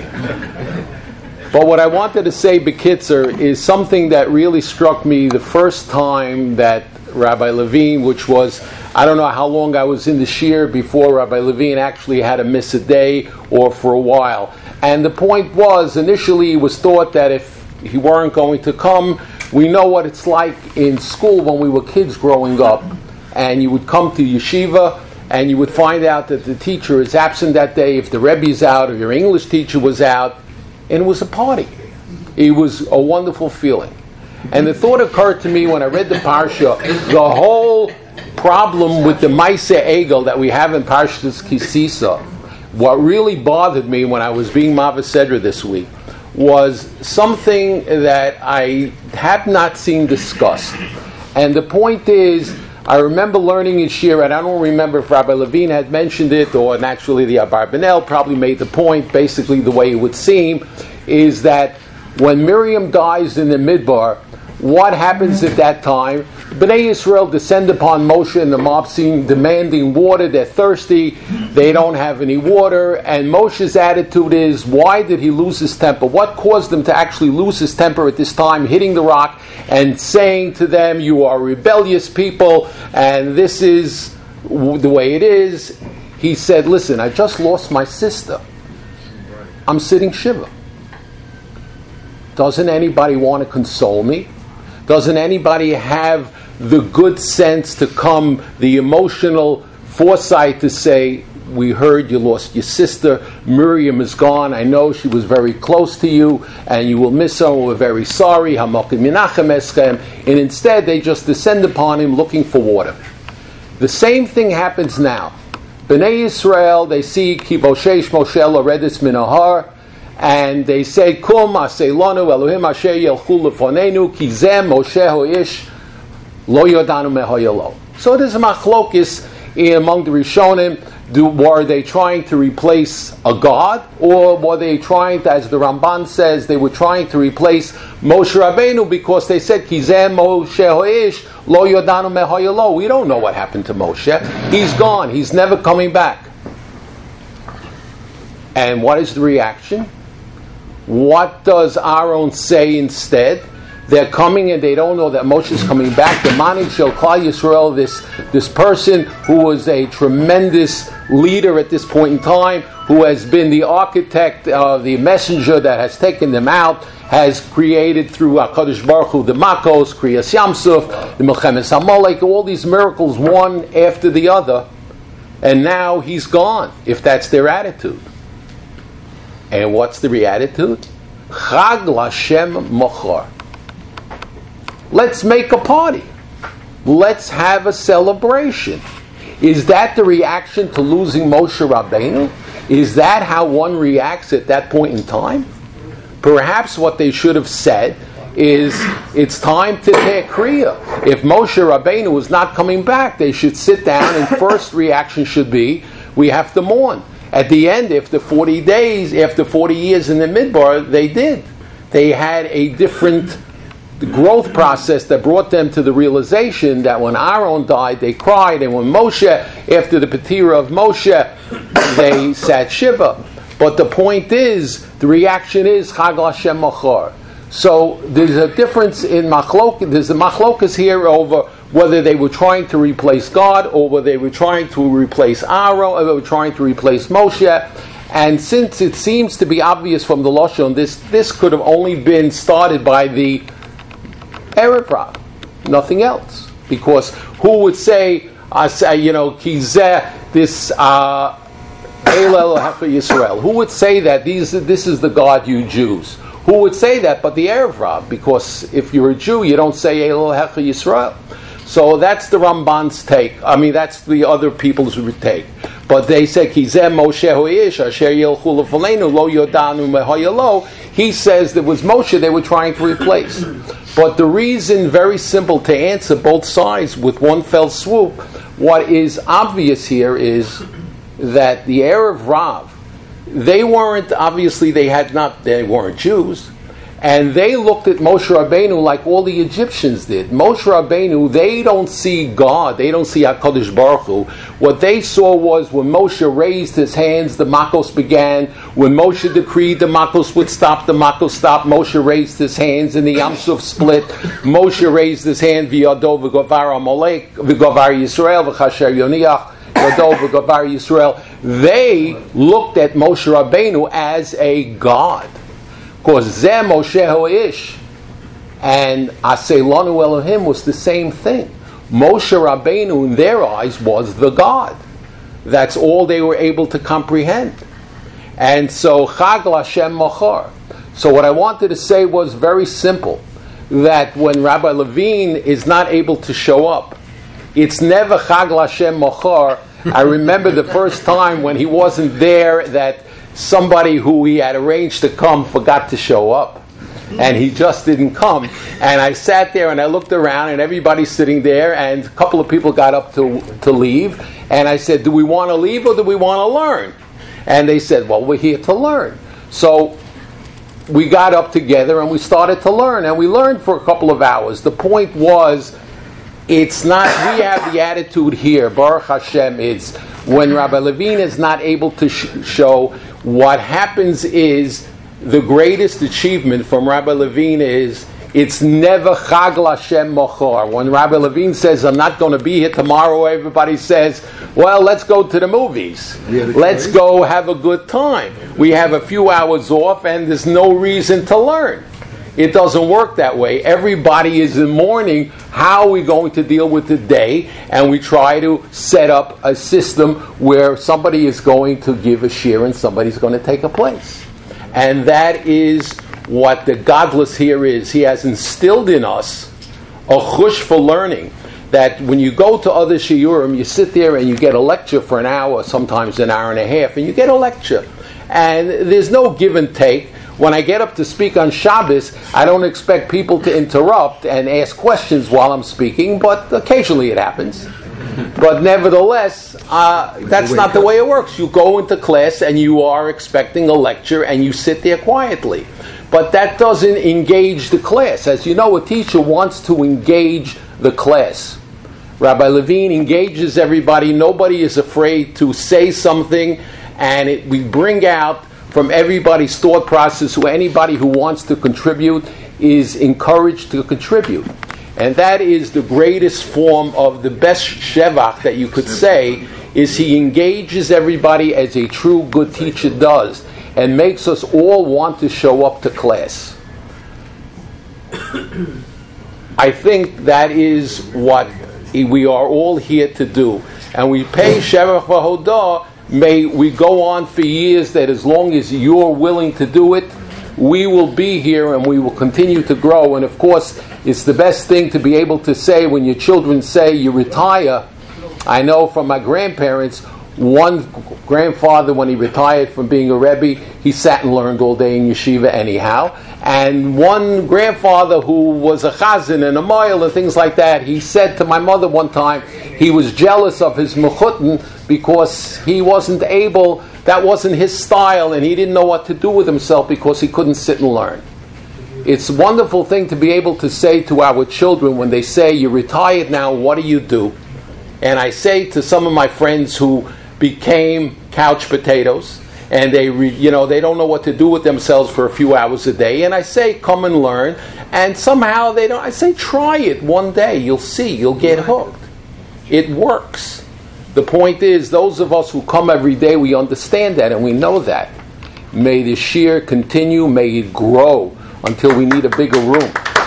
But what I wanted to say, Bekitzer, is something that really struck me the first time that Rabbi Levine, which was, I don't know how long I was in the shir before Rabbi Levine actually had to miss a day or for a while. And the point was, initially it was thought that if he weren't going to come, we know what it's like in school when we were kids growing up. And you would come to yeshiva, and you would find out that the teacher is absent that day, if the Rebbe's out, or your English teacher was out. And it was a party. It was a wonderful feeling. And the thought occurred to me when I read the Parsha, the whole problem with the Maaseh Egel that we have in Parshas Kisisa, what really bothered me when I was being Mavas Sedra this week, was something that I have not seen discussed. And the point is, I remember learning in Shir, and I don't remember if Rabbi Levine had mentioned it, or naturally the Abarbanel probably made the point, basically the way it would seem, is that when Miriam dies in the Midbar, what happens at that time? Bnei Yisrael descend upon Moshe and the mob scene demanding water. They're thirsty. They don't have any water. And Moshe's attitude is, why did he lose his temper? What caused him to actually lose his temper at this time, hitting the rock and saying to them, you are rebellious people, and this is the way it is? He said, listen, I just lost my sister. I'm sitting Shiva. Doesn't anybody want to console me? Doesn't anybody have the good sense to come, the emotional foresight to say, we heard you lost your sister, Miriam is gone, I know she was very close to you, and you will miss her, we're very sorry, Hamokim Menachem Eschem, and instead they just descend upon him looking for water. The same thing happens now. Bnei Yisrael, they see Ki Boshesh Moshe Loredis Minahar, and they say, Kum Aseilonu Elohim Asher Yelchu Lefonenu Ki Zeh Moshe Hoish Lo Yodanu Mehoyelo. So there's a machlokis among the Rishonim. Were they trying to replace a god, or were they trying to, as the Ramban says, they were trying to replace Moshe Rabbeinu because they said Ki Zeh Moshe Hoish Lo Yodanu Mehoyelo. We don't know what happened to Moshe. He's gone. He's never coming back. And what is the reaction? What does Aaron say instead? They're coming and they don't know that Moshe is coming back. The Manik Shel Klal Yisrael, this person who was a tremendous leader at this point in time, who has been the architect, the messenger that has taken them out, has created through HaKadosh Baruch Hu the Makos, Kriyas Yamsuf, the Melchemes HaMolek, all these miracles one after the other, and now he's gone, if that's their attitude. And what's the attitude? Chag Lashem Mochar. Let's make a party. Let's have a celebration. Is that the reaction to losing Moshe Rabbeinu? Is that how one reacts at that point in time? Perhaps what they should have said is, it's time to take Kriya. If Moshe Rabbeinu is not coming back, they should sit down and first reaction should be, we have to mourn. At the end, after 40 days, after 40 years in the Midbar, they did. They had a different growth process that brought them to the realization that when Aaron died, they cried, and when Moshe, after the Petira of Moshe, they sat Shiva. But the point is, the reaction is Chag Lashem Machar. So there's a difference in machlok. There's a machlokas here over whether they were trying to replace God, or whether they were trying to replace Aaron, or they were trying to replace Moshe. And since it seems to be obvious from the Lashon, this could have only been started by the Erev Rav, nothing else. Because who would say, Kizeh, this Eila Elohecha Yisrael? Who would say that this is the God, you Jews? Who would say that but the Erev Rav? Because if you're a Jew, you don't say Eila Elohecha Yisrael. So that's the Ramban's take. I mean, that's the other people's take. But they say, Kizem Moshe Ho'ish, Asher Yelchu Lefaleinu, Lo Yodanu Mehayalo. He says that was Moshe they were trying to replace. But the reason, very simple, to answer both sides with one fell swoop, what is obvious here is that the Erev Rav, they weren't Jews. And they looked at Moshe Rabbeinu like all the Egyptians did. Moshe Rabbeinu, they don't see God. They don't see HaKadosh Baruch Hu. What they saw was when Moshe raised his hands, the Makos began. When Moshe decreed the Makos would stop, the Makos stopped. Moshe raised his hands and the Yam Suf split. Moshe raised his hand, V'yado v'govar Amalek, v'govar Yisrael, v'chasher Yoniach, V'yado v'govar Yisrael. They looked at Moshe Rabbeinu as a God. Because Zeh Moshe Ho'ish and Aseh Lanu Elohim was the same thing. Moshe Rabbeinu, in their eyes, was the God. That's all they were able to comprehend. And so, Chag L'Hashem Machar. So what I wanted to say was very simple, that when Rabbi Levine is not able to show up, it's never Chag L'Hashem Machar. I remember the first time when he wasn't there that somebody who he had arranged to come forgot to show up. And he just didn't come. And I sat there and I looked around and everybody's sitting there and a couple of people got up to leave. And I said, do we want to leave or do we want to learn? And they said, well, we're here to learn. So we got up together and we started to learn. And we learned for a couple of hours. The point was, it's not, we have the attitude here, Baruch Hashem, is when Rabbi Levine is not able to show, what happens is the greatest achievement from Rabbi Levine is it's never Chag L'Hashem Machar. When Rabbi Levine says, I'm not going to be here tomorrow, everybody says, well, let's go to the movies. Let's go have a good time. We have a few hours off and there's no reason to learn. It doesn't work that way. Everybody is in mourning. How are we going to deal with the day? And we try to set up a system where somebody is going to give a shir and somebody's going to take a place. And that is what the godless here is. He has instilled in us a chush for learning. That when you go to other shiurim, you sit there and you get a lecture for an hour, sometimes an hour and a half, and you get a lecture. And there's no give and take. When I get up to speak on Shabbos, I don't expect people to interrupt and ask questions while I'm speaking, but occasionally it happens. But nevertheless, that's not the way it works. You go into class and you are expecting a lecture and you sit there quietly. But that doesn't engage the class. As you know, a teacher wants to engage the class. Rabbi Levine engages everybody. Nobody is afraid to say something, and we bring out from everybody's thought process, who anybody who wants to contribute is encouraged to contribute. And that is the greatest form of the best shevach that you could say, is he engages everybody as a true good teacher does, and makes us all want to show up to class. I think that is what we are all here to do. And we pay Shevach V'Hodah. May we go on for years, that as long as you're willing to do it, we will be here and we will continue to grow. And of course, it's the best thing to be able to say when your children say you retire. I know from my grandparents, one grandfather, when he retired from being a Rebbe, he sat and learned all day in yeshiva anyhow. And one grandfather who was a chazan and a moil and things like that, he said to my mother one time, he was jealous of his mechutin because he wasn't able, that wasn't his style, and he didn't know what to do with himself because he couldn't sit and learn. It's a wonderful thing to be able to say to our children when they say, you're retired now, what do you do? And I say to some of my friends who became couch potatoes, and they don't know what to do with themselves for a few hours a day, and I say, come and learn, and somehow they don't. I say, try it one day, you'll see, you'll get hooked. It works. The point is, those of us who come every day, we understand that and we know that. May the shir continue, may it grow until we need a bigger room.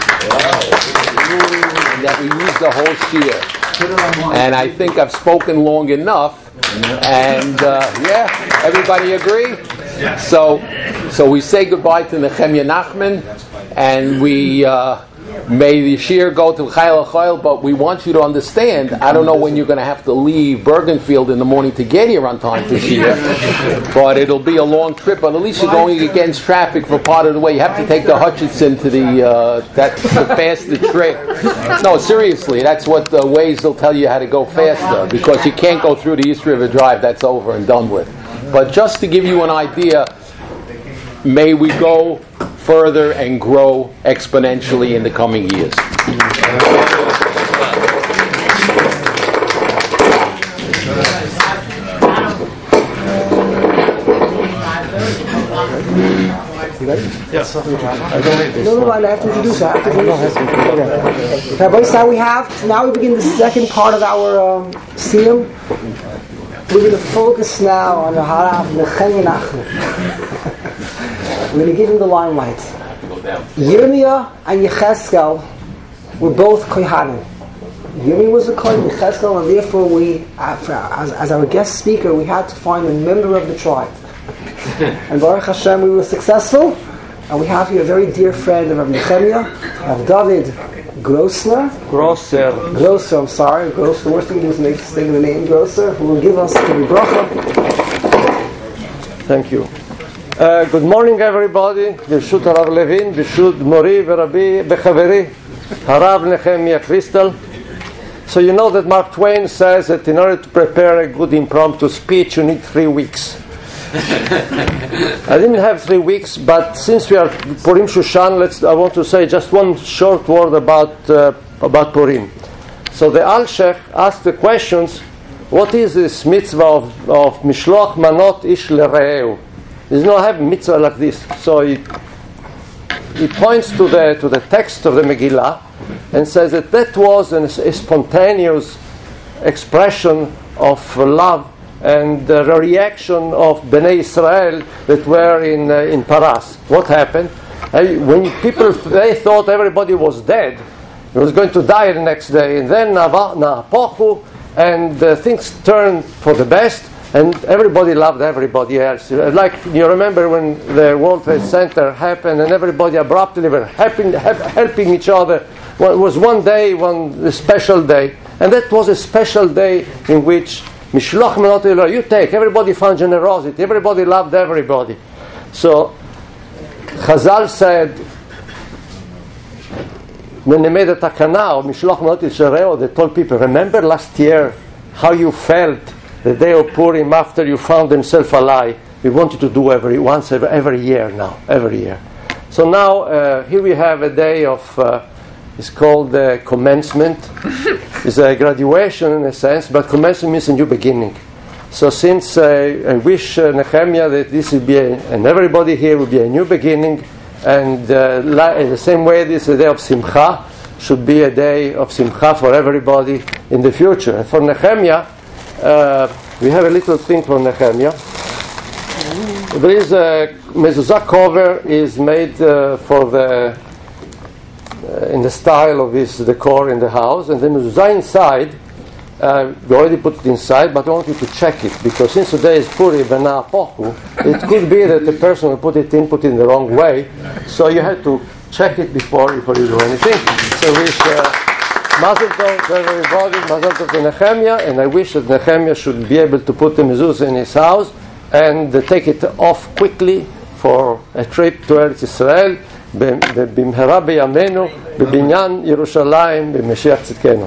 And that we use the whole shir. And I think I've spoken long enough. And everybody agree? So we say goodbye to Nehemiah Nachman, and we may the shir go to Chayil Chayil, but we want you to understand, I don't know when you're going to have to leave Bergenfield in the morning to get here on time for shir, but it'll be a long trip, but at least you're going against traffic for part of the way. You have to take the Hutchinson to the faster trip. No, seriously, that's what the Waze will tell you how to go faster, because you can't go through the East River Drive. That's over and done with. But just to give you an idea, may we go further and grow exponentially in the coming years. You ready? Yes. No, I have to introduce her. Now we begin the second part of our siyum. We're going to focus now on the Harav Nechemia Nachman. We're going to give him the limelight. Yirmiyah and Yecheskel were both Kohanim. Yirmiyah was a Kohen, Yecheskel, and therefore we, as our guest speaker, we had to find a member of the tribe. And Baruch Hashem, we were successful, and we have here a very dear friend of Rabbi Nechemia, of David Grosser, I'm sorry, Grosser, the worst thing to do is make think of the name Grosser, who will give us the bracha. Thank you. Good morning, everybody. B'shut Harav Levin, b'shut Mori v'Rabbi b'Chaveri, Harav Nechemia Crystal. So you know that Mark Twain says that in order to prepare a good impromptu speech, you need 3 weeks. I didn't have 3 weeks, but since we are Purim Shushan, I want to say just one short word about Purim. So the Alshech asked the questions: what is this mitzvah of Mishloach Manot Ish L'Re'eu? There's no have mitzvah like this. So he points to the text of the Megillah and says that was a spontaneous expression of love and the reaction of Bnei Israel that were in Paras. What happened? When people, they thought everybody was dead, he was going to die the next day, and then Na'apochu, and things turned for the best, and everybody loved everybody else. Like you remember when the World Trade Center happened, and everybody abruptly were helping each other. Well, it was one day, one special day, and that was a special day in which Mishloach Manot L'Re'eu, you take. Everybody found generosity. Everybody loved everybody. So Chazal said, when they made a takana of Mishloach Manot L'Re'eu, they told people, remember last year how you felt the day of Purim after you found themselves alive. We want you to do every year now, every year. So now here we have a day of. It's called commencement. It's a graduation in a sense, but commencement means a new beginning. So since I wish Nehemiah that this will be, and everybody here will be a new beginning, and in the same way this is a day of Simcha, should be a day of Simcha for everybody in the future. And for Nehemiah, we have a little thing for Nehemiah. There is a mezuzah cover is made for the in the style of this decor in the house, and the mezuzah inside, we already put it inside, but I want you to check it, because since today is Purim and Na'apochu, it could be that the person who put it in the wrong way, so you have to check it before you do anything. So I wish Mazel Tov to everybody, Mazel Tov to Nehemiah, and I wish that Nehemiah should be able to put the mezuzah in his house and take it off quickly for a trip to Eretz Israel, במהרה בימינו, בבניין ירושלים, במשיח צדקנו.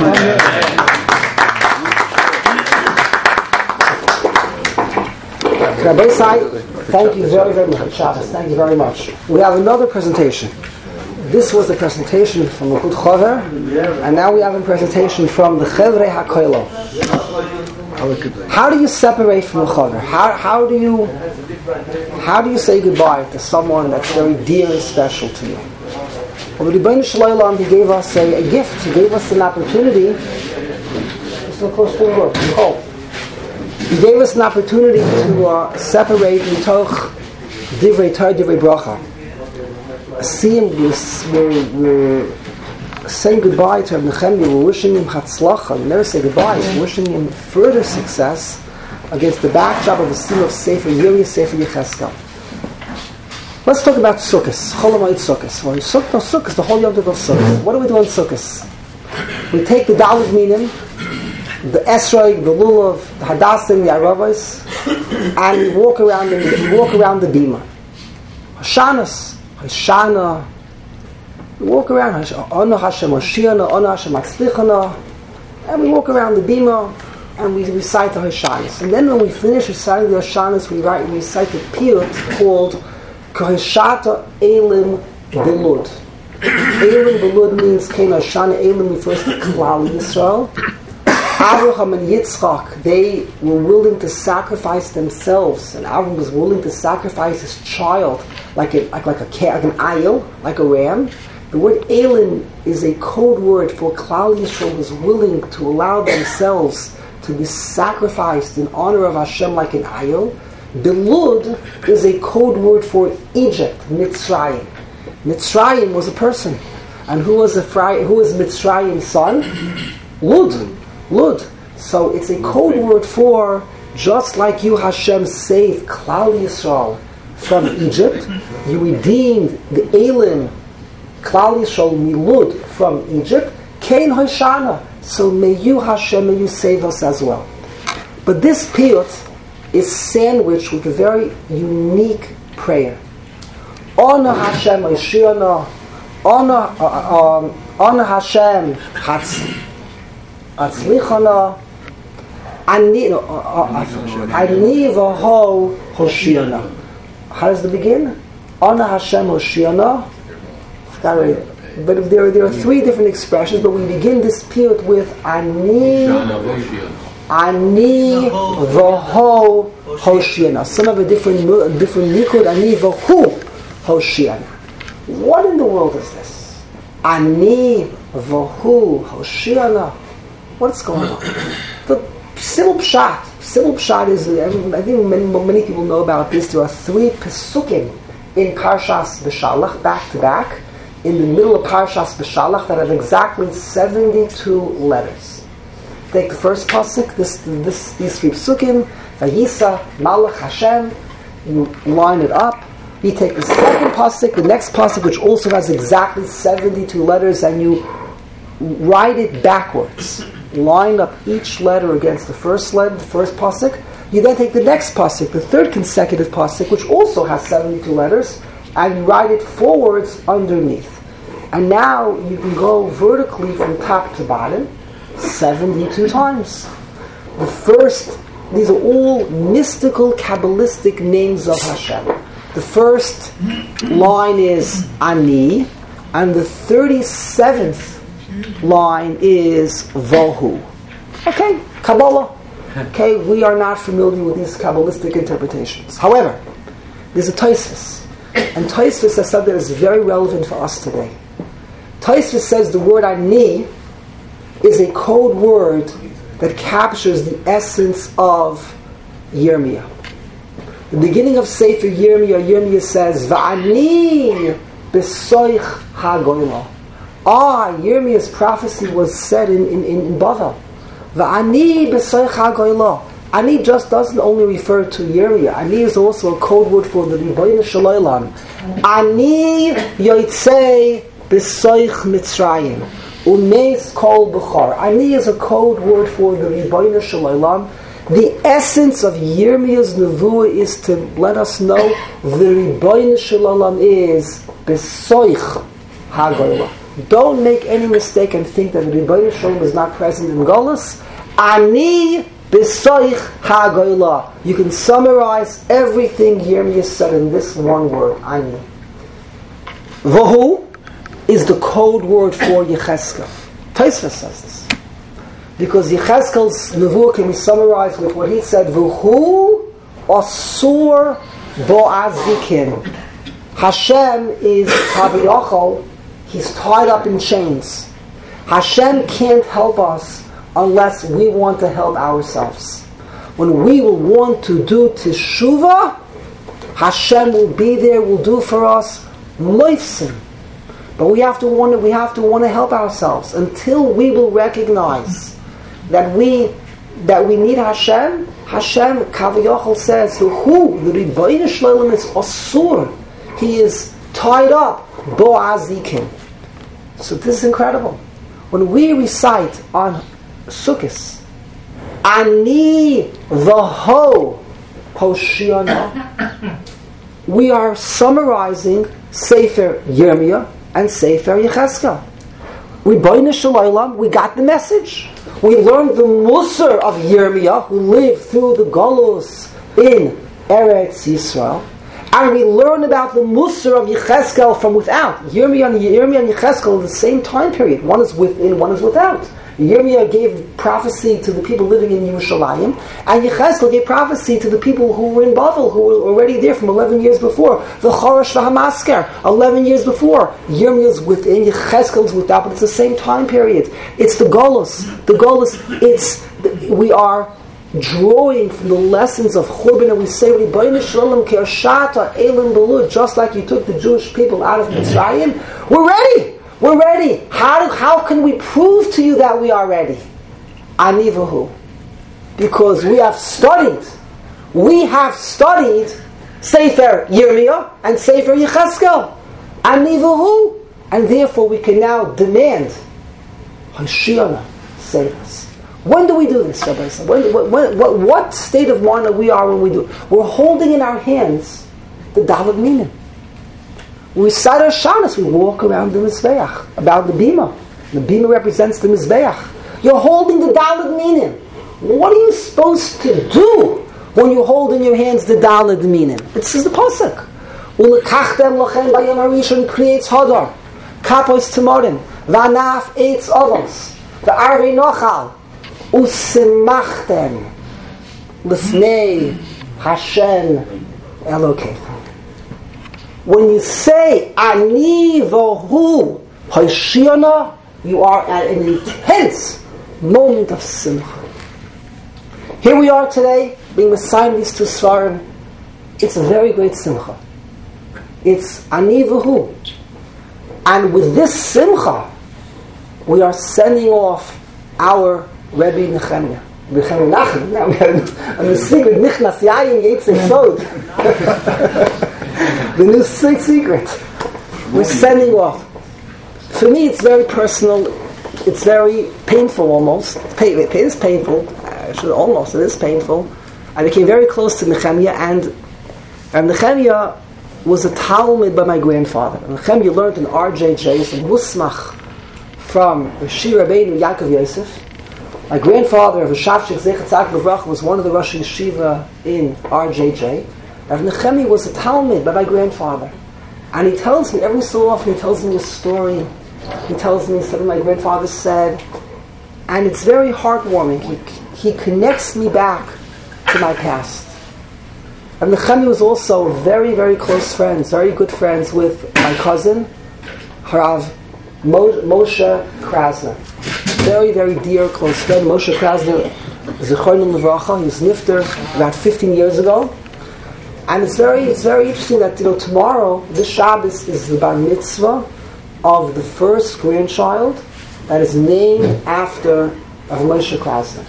Rabbi Sai, thank you very, very much. Shabbos, thank you very much. We have another presentation. This was the presentation from the Good Chover, and now we have a presentation from the Chevrei HaKoilo. How do you separate from the Chover? How do you say goodbye to someone that's very dear and special to you? Well, the Rebbeinu Shloim, he gave us a gift. He gave us an opportunity. He gave us an opportunity to separate mitoch divrei Torah, divrei bracha. We're saying goodbye to Rabbi Nechemia. We're wishing him hatzlacha. We never say goodbye. We're wishing him further success against the backdrop of the seal of Sefer Yirmiyah, Sefer Yecheskel. Let's talk about Sukkot. Chol Hamoed Sukkot. Well, Sukkot, the whole Yom Tov of Sukkot. What do we do on Sukkot? We take the Dalit Minim, the Esrog, the Lulav, the Hadassim, the Aravos, and we walk around the Bima. Hashanas, Hashana. We walk around Ana Hashem Oshiana, Ana Hashem Atzlichana, and we walk around the Bima and we recite the Hashanas. And then when we finish reciting the Hashanas, we recite the piyut called Kaheshata Elim Belud. Elim Belud means Kein Hashana. Elim refers to Klal Yisrael. Abraham and Yitzchak, they were willing to sacrifice themselves, and Abraham was willing to sacrifice his child like an ayil, like a ram. The word Elim is a code word for Klal Yisrael was willing to allow themselves to be sacrificed in honor of Hashem like an ayil. Belud is a code word for Egypt, Mitzrayim. Mitzrayim was a person, and who was Mitzrayim's son? Lud. So it's a code word for, just like you, Hashem, saved Klal Yisrael from Egypt, you redeemed the Elim, Klal Yisrael, Milud, from Egypt, Kein Hoshana. So may you, Hashem, may you save us as well. But this piyut is sandwiched with a very unique prayer. Ona Hashem Oshiana, Ona Hashem Atzlichana, Ani V'ho Hoshiana. How does it begin? Ona Hashem Hoshiana. But there are three different expressions, but we begin this piyut with Ani V'ho Hoshiana. Some have a different nikud. Ani V'hu Hoshiana. What in the world is this? Ani V'hu Hoshiana. What's going on? The simple pshat is, I think many people know about this. There are 3 pesukim in Parshas B'Shalach, back to back, in the middle of Parshas B'Shalach, that have exactly 72 letters. Take the first pasuk, these 3 pesukim, Vayisa Malach Hashem, you line it up. You take the second pasuk, the next pasuk, which also has exactly 72 letters, and you write it backwards. Line up each letter against the first letter, the first pasuk. You then take the next pasuk, the third consecutive pasuk, which also has 72 letters, and you write it forwards underneath. And now you can go vertically from top to bottom 72 times. These are all mystical, Kabbalistic names of Hashem. The first line is Ani, and the 37th line is Vohu. Okay, Kabbalah. Okay, we are not familiar with these Kabbalistic interpretations. However, there's a Tosfos, and Tosfos says something that is very relevant for us today. Tosfos says the word Ani is a code word that captures the essence of Yirmiyah. The beginning of Sefer Yirmiyah says, Va'ani b'soich ha'goyla. Yirmiyah's prophecy was said in Bavel. Va'ani b'soich ha'goyla. Ani just doesn't only refer to Yirmiyah. Ani is also a code word for the Ribono Shel Olam. Ani yotzei b'soich Mitzrayim. Umeis kol b'chor. Ani is a code word for the Ribono Shel Olam. The essence of Yirmiyah's nevuah is to let us know the Ribono Shel Olam is b'soich ha'goyla. Don't make any mistake and think that the Ribono Shel Olam is not present in Golus. Ani b'soich ha'goyla. You can summarize everything Yirmiyah said in this one word, Ani. Vohu is the code word for Yecheskel. Tosfos says this. Because Yecheskel's nevuah can be summarized with what he said, V'hu asur bo'azikin. Hashem is Kaviyachol, he's tied up in chains. Hashem can't help us unless we want to help ourselves. When we will want to do teshuvah, Hashem will be there, will do for us moifsim. But we have to want to help ourselves until we will recognize that we need Hashem. Hashem, Kaviyachol says, who the Ribono Shel Olam is asur. he is tied up, Boazikin. So this is incredible. When we recite on Sukkot, Ani v'ho Hoshiana, we are summarizing Sefer Yirmiyah and Sefer Yecheskel. Ribono Shel Olam, we got the message. We learned the Musar of Yirmiyah, who lived through the Golus in Eretz Yisrael, and we learn about the Musar of Yecheskel from without. Yirmiyah and Yecheskel are the same time period. One is within, one is without. Yirmiyah gave prophecy to the people living in Yerushalayim, and Yecheskel gave prophecy to the people who were in Bavel, who were already there from 11 years before. The Chorash v'Hamasker, 11 years before. Yirmiyah is within, Yecheskel is without, but it's the same time period. It's the Golus. The Golus, we are drawing from the lessons of Churban, and we say, Ribono Shel Olam ke'ashata elim belud, just like you took the Jewish people out of Mitzrayim. We're ready! We're ready. How can we prove to you that we are ready? Ani v'hu. Because we have studied. We have studied Sefer Yirmiyah and Sefer Yecheskel. Ani v'hu. And therefore we can now demand Hashiana, save us. When do we do this, Rabbi? What state of mind are we when we do? We're holding in our hands the Daled Minim. We recite our Shanas, we walk around the Mizbeach, about the Bima. The Bima represents the Mizbeach. You're holding the Daled Minim. What are you supposed to do when you hold in your hands the Daled Minim? This is the Pasuk. U'lekachtem lochem bayom harishon creates Hadar, Kapos Timorim, Vanaf Eitz Avos, the Arvei Nochal, U'simachtem, L'fnei Hashem Elokeichem. When you say Ani v'hu Hoshiana, you are at an intense moment of simcha. Here we are today, being assigned these two svarim. It's a very great simcha. It's Ani v'hu, and with this simcha, we are sending off our Rebbe Nechemia. I'm a secret Nichnas Yayin Yitzim Sod. The new secret. We're sending off. For me, it's very personal. It's very painful almost. It is painful. It is painful. I became very close to Nechemia, and Nechemia was a Talmud by my grandfather. Nechemia learned in RJJ, so Musmach from Rashi Rabbeinu Yaakov Yosef. My grandfather, V'shavshich Zechat Tzaddik B'vrach, was one of the Rosh Yeshiva in RJJ. Rav Nechemia was a Talmud by my grandfather. And he tells me, every so often, he tells me a story. He tells me something my grandfather said. And it's very heartwarming. He connects me back to my past. Rav Nechemia was also very, very close friends, very good friends with my cousin, Harav Moshe Krasner. Very, very dear, close friend. Moshe Krasner, Zechronim Levracha, he was nifter about 15 years ago. And it's very interesting that tomorrow, this Shabbos, is the bar mitzvah of the first grandchild that is named after Moshe Krasner.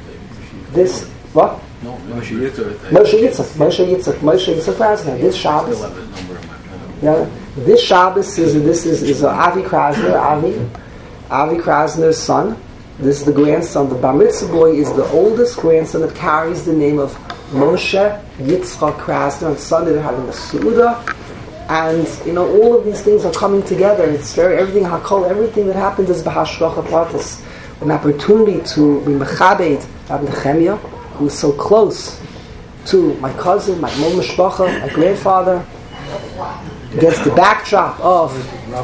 This what? No, Moshe Yitzchak Krasner. This Shabbos. Yeah, this Shabbos is Avi Krasner, Avi Krasner's son. This is the grandson. The bar mitzvah boy is the oldest grandson that carries the name of Moshe Yitzchak Krasner. On Sunday they're having a Suda, and all of these things are coming together. It's everything that happens is b'hashgacha pratis. An opportunity to be mechabed Rav Nechemia, who is so close to my cousin, my mom mishpacha, my grandfather, against the backdrop of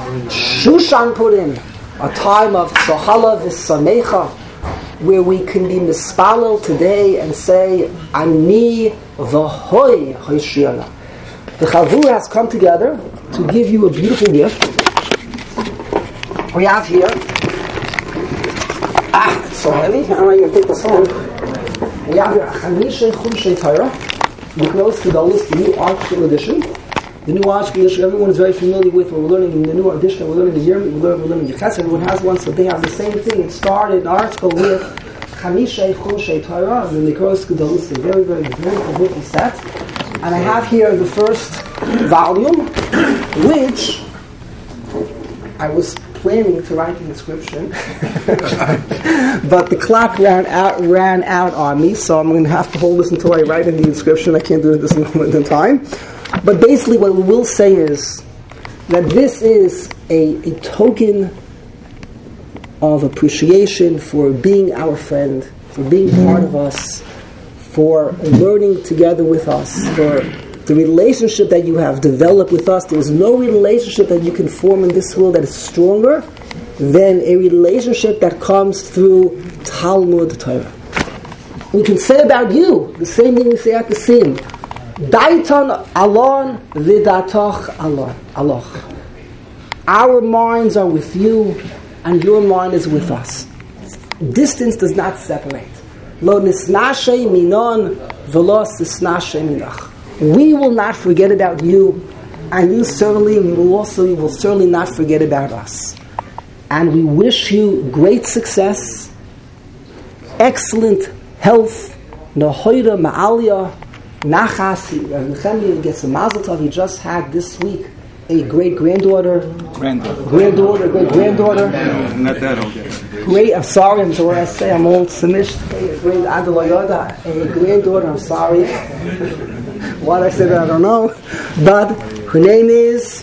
Shushan Purim, a time of Tzohala v'Samecha, where we can be mispalel today and say, Ani v'hoi Hoshiana. The Chavur has come together to give you a beautiful gift. We have here, it's so heavy, I don't know if you can take this home. We have here Chamisha Chumshei Torah, Niknos Kedolos, the new Archkel edition. The new Archkel edition, everyone is very familiar with what we're learning in the new edition. We're learning the Yirmiyah, we're learning the Yecheskel. Everyone has one, so they have the same thing. It started in Archkel with Chamisha Chumshei Torah, and the Niknos Kedolos, a very, very beautiful set. And I have here the first volume, which I was planning to write the inscription, but the clock ran out on me, so I'm going to have to hold this until I write in the inscription. I can't do it at this moment in time. But basically what we will say is that this is a token of appreciation for being our friend, for being part of us, for learning together with us, for the relationship that you have developed with us. There is no relationship that you can form in this world that is stronger than a relationship that comes through Talmud Torah. We can say about you the same thing we say at the Sim. Daiton alon vidatoch aloch. Our minds are with you, and your mind is with us. Distance does not separate. Lo nisnashe minon v'lo sisnashe minach. We will not forget about you, and you will certainly not forget about us. And we wish you great success, excellent health, nahoira ma'aliyah, nachas. Nechemia gets a mazel tov. He just had this week a great-granddaughter. Great-granddaughter. Not that old. Great, I'm sorry, I'm sorry I say, I'm old Samish. A granddaughter, I'm sorry. What I said, I don't know. But her name is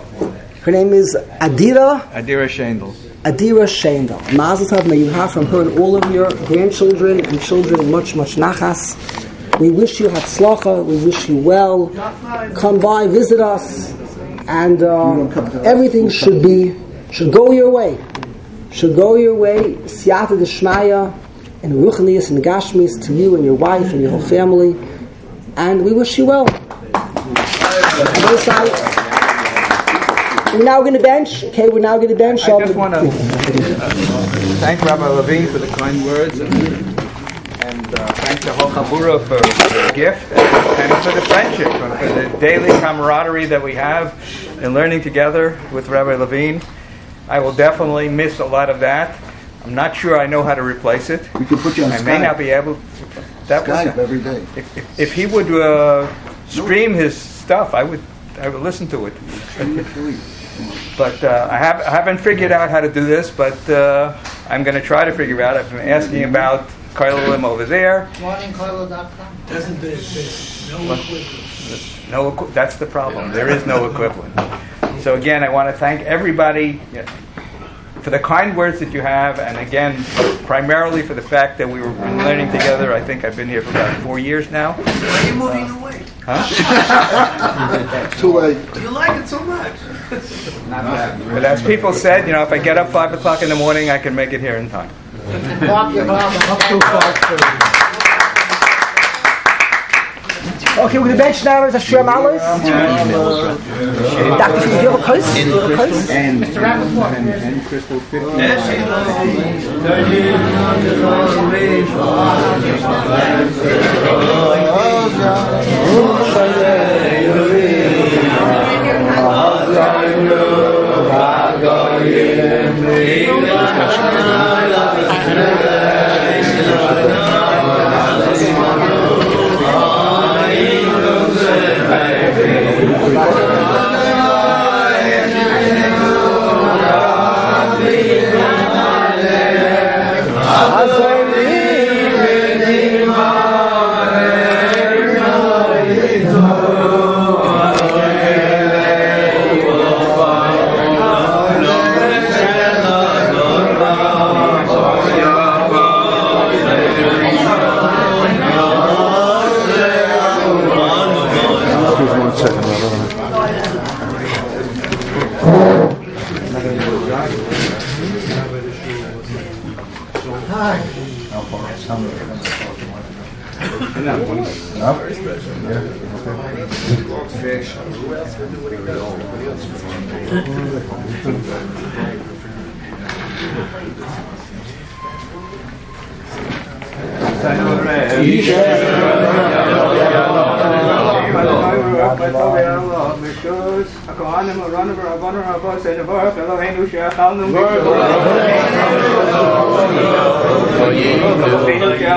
Adira Shendel. Adira Shendel. Mazel tov, may you have from her and all of your grandchildren and children much nachas. We wish you hatzlacha, we wish you well. Come by, visit us, and everything should go your way. Should go your way. Siyata d'shmaya and ruchnius and gashmis to you and your wife and your whole family. And we wish you well. We're now going to bench. Okay, we're now going to bench. I just want to thank Rabbi Levine for the kind words and thank the whole Chabura for the gift and for the friendship, for the daily camaraderie that we have in learning together with Rabbi Levine. I will definitely miss a lot of that. I'm not sure I know how to replace it. We could put you on Skype. I may not be able to. Skype every day. If he would stream his stuff, I would listen to it. But I haven't figured out how to do this, but I'm going to try to figure out. I've been asking about Kailalim over there. Morningkailalim.com. Doesn't there's no equivalent. That's the problem. There is no equivalent. So again, I want to thank everybody for the kind words that you have, and again, primarily for the fact that we were learning together. I think I've been here for about 4 years now. Why are you moving away? Huh? Too late. You like it so much. But as people said, if I get up 5 o'clock in the morning, I can make it here in time. Okay, we're going to bench now as a Shem Alos. Dr. Do you have a close? Mr. Rappaport. And Crystal 50.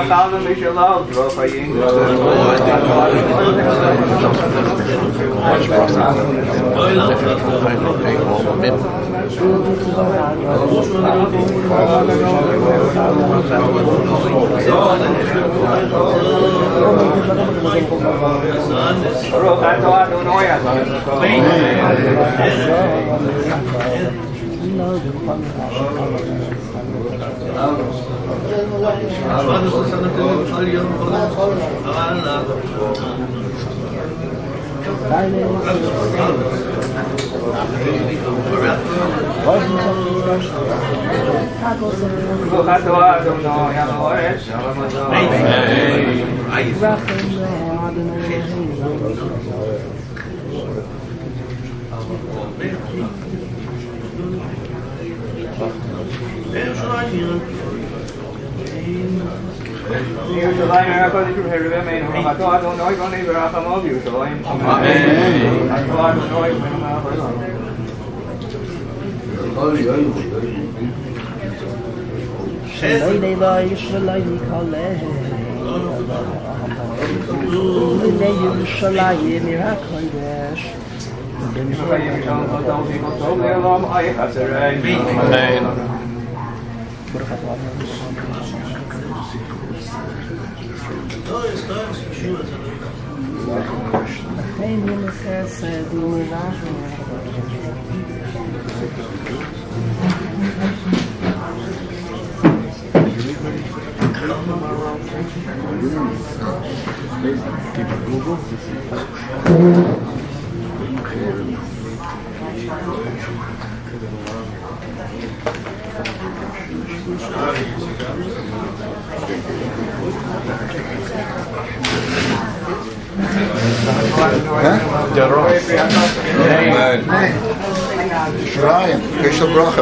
Shrine, Kishel Bracha.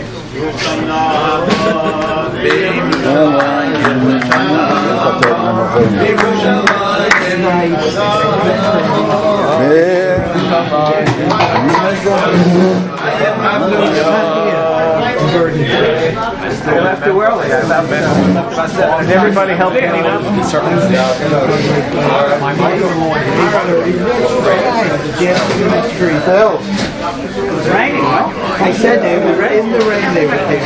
I left too early. Did everybody help getting up? It was raining, huh? I said they were in the rain. They were taking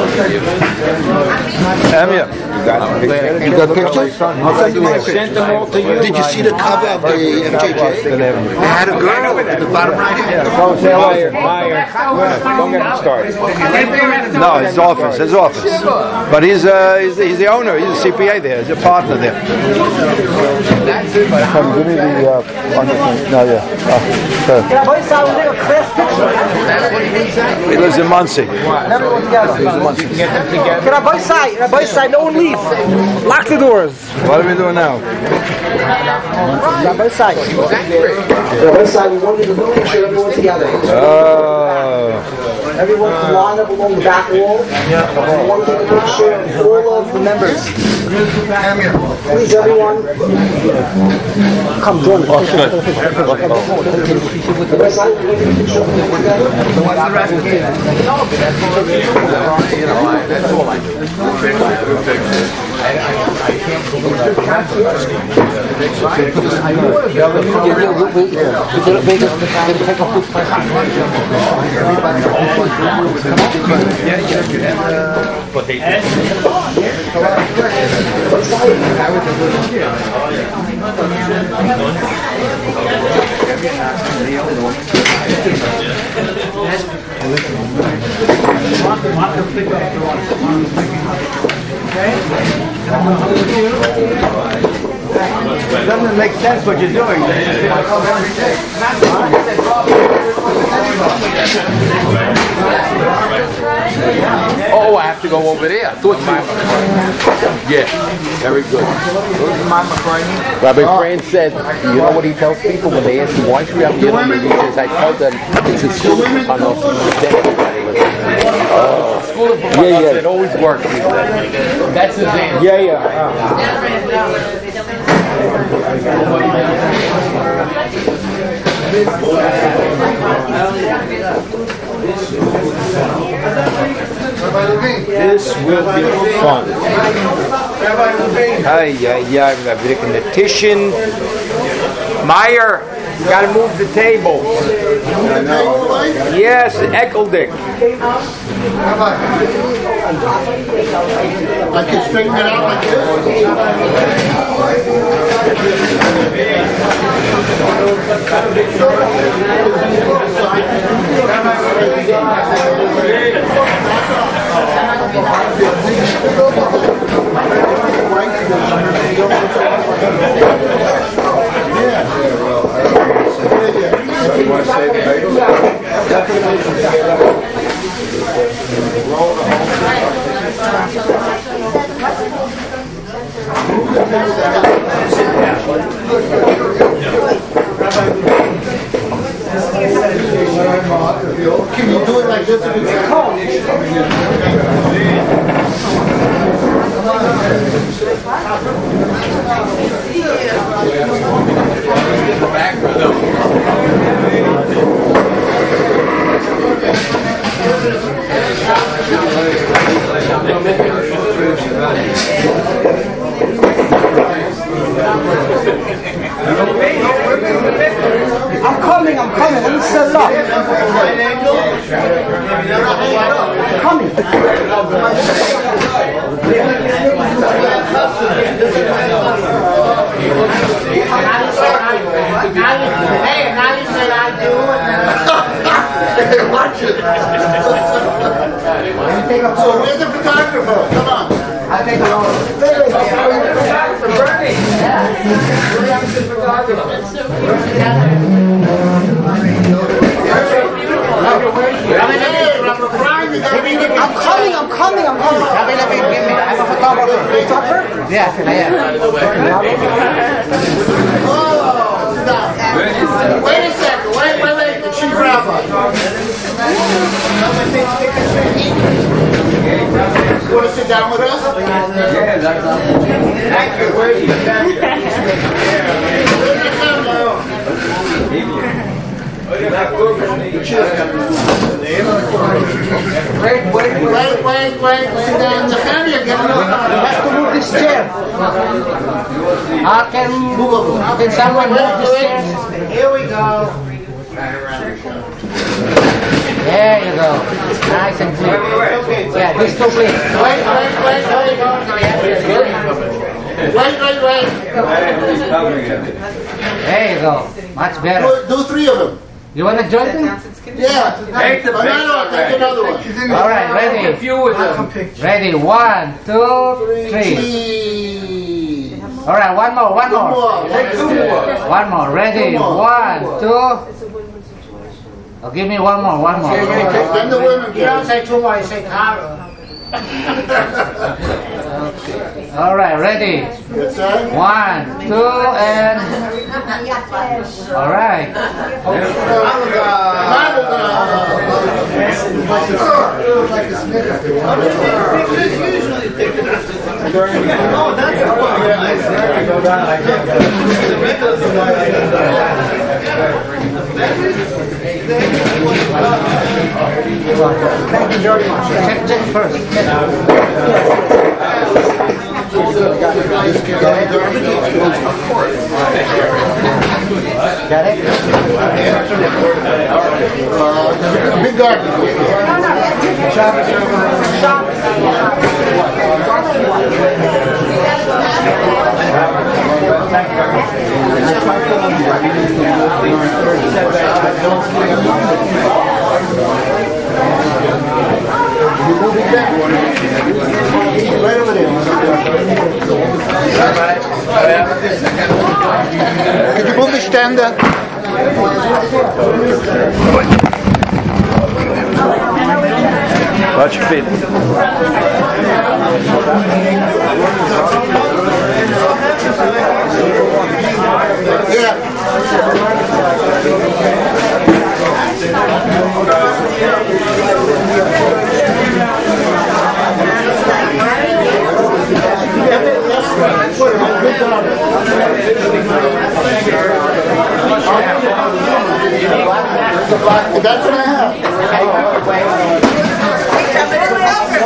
You got pictures? I'll send you my pictures. Sent them all to you. Did you see the cover of the MJJ? It had a girl at the bottom right hand. Don't say Meyer. Don't get him started. No, his office. But he's the owner. He's a CPA there. He's a partner there. Give me the He lives in Muncie. Everyone together. Rabbi side, no one leave. Lock the doors. What are we doing now? Rabbi side, we wanted to make sure everyone's together. Everyone can line up along the back wall. We want to take a picture of all of the members. Please, everyone, come join us. What's the rest of it? That's all I do. It doesn't make sense what you're doing. Oh, I have to go over there. I thought yeah, very good. Rabbi Fran said, you know what he tells people when they ask him why should we have dinner? He says, I tell them it's a school of Panos. School of Panos, it always works. That's his answer. This will be fun. We're breaking the Tishin. Meyer, you gotta move the table. Yes, Eckeldick. I can straighten it out like Can you do it like this? I'm coming. Let me set it up. I'm coming. Watch it. So where's the photographer? Come on. I think I'm coming. I'm a photographer. Yeah, I am. Wait a second. Wait. The chief rabbi. You want to sit down with us? Yeah, that's thank you. Wait. Move this chair. Can someone move this chair? Here we go. There you go. Nice and clean. Yeah, this too clean. Wait. There you go. Much better. Do three of them. You want to join them? Yeah. Take another one. All right, ready? Ready? 1, 2, 3. All right, one more. Take two more. One more. Ready? 1, 2. Oh, give me one more. Then the women You don't say two more, you say Kara. All right, ready? 1, 2, and all right. Thank you very much. Check first. Got it? Big garden. Right over there. Could you move the ständer? Watch your feet. Yeah. That's what I have.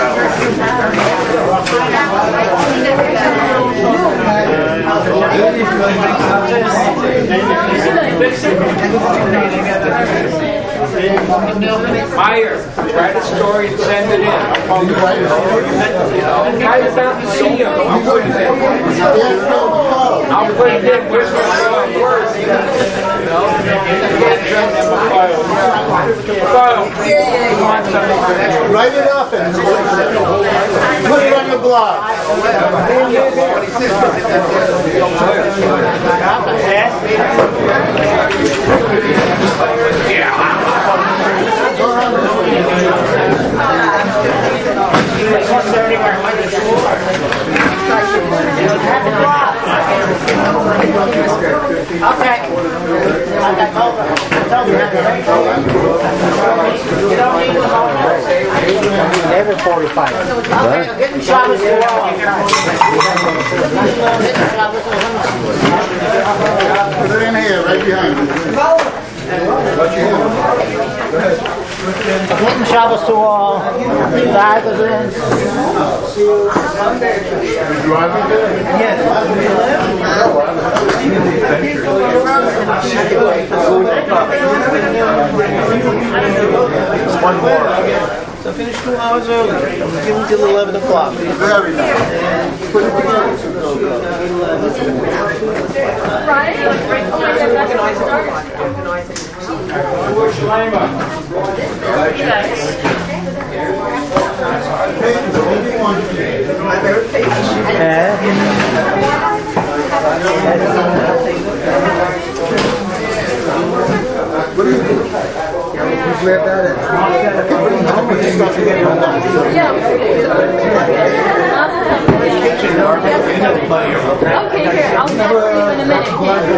Meyer, write a story and send it in. Write it down to see him. I'll put it in. I'll put it in. Where's my words? Write it up and put it on the blog. Never 45. Put it in here, right behind you. Getting Shabbos to all. Guys is in. One more. So finish 2 hours early. Give them till 11 o'clock. Very nice. Where about it? Okay, here, I'll get you in a minute.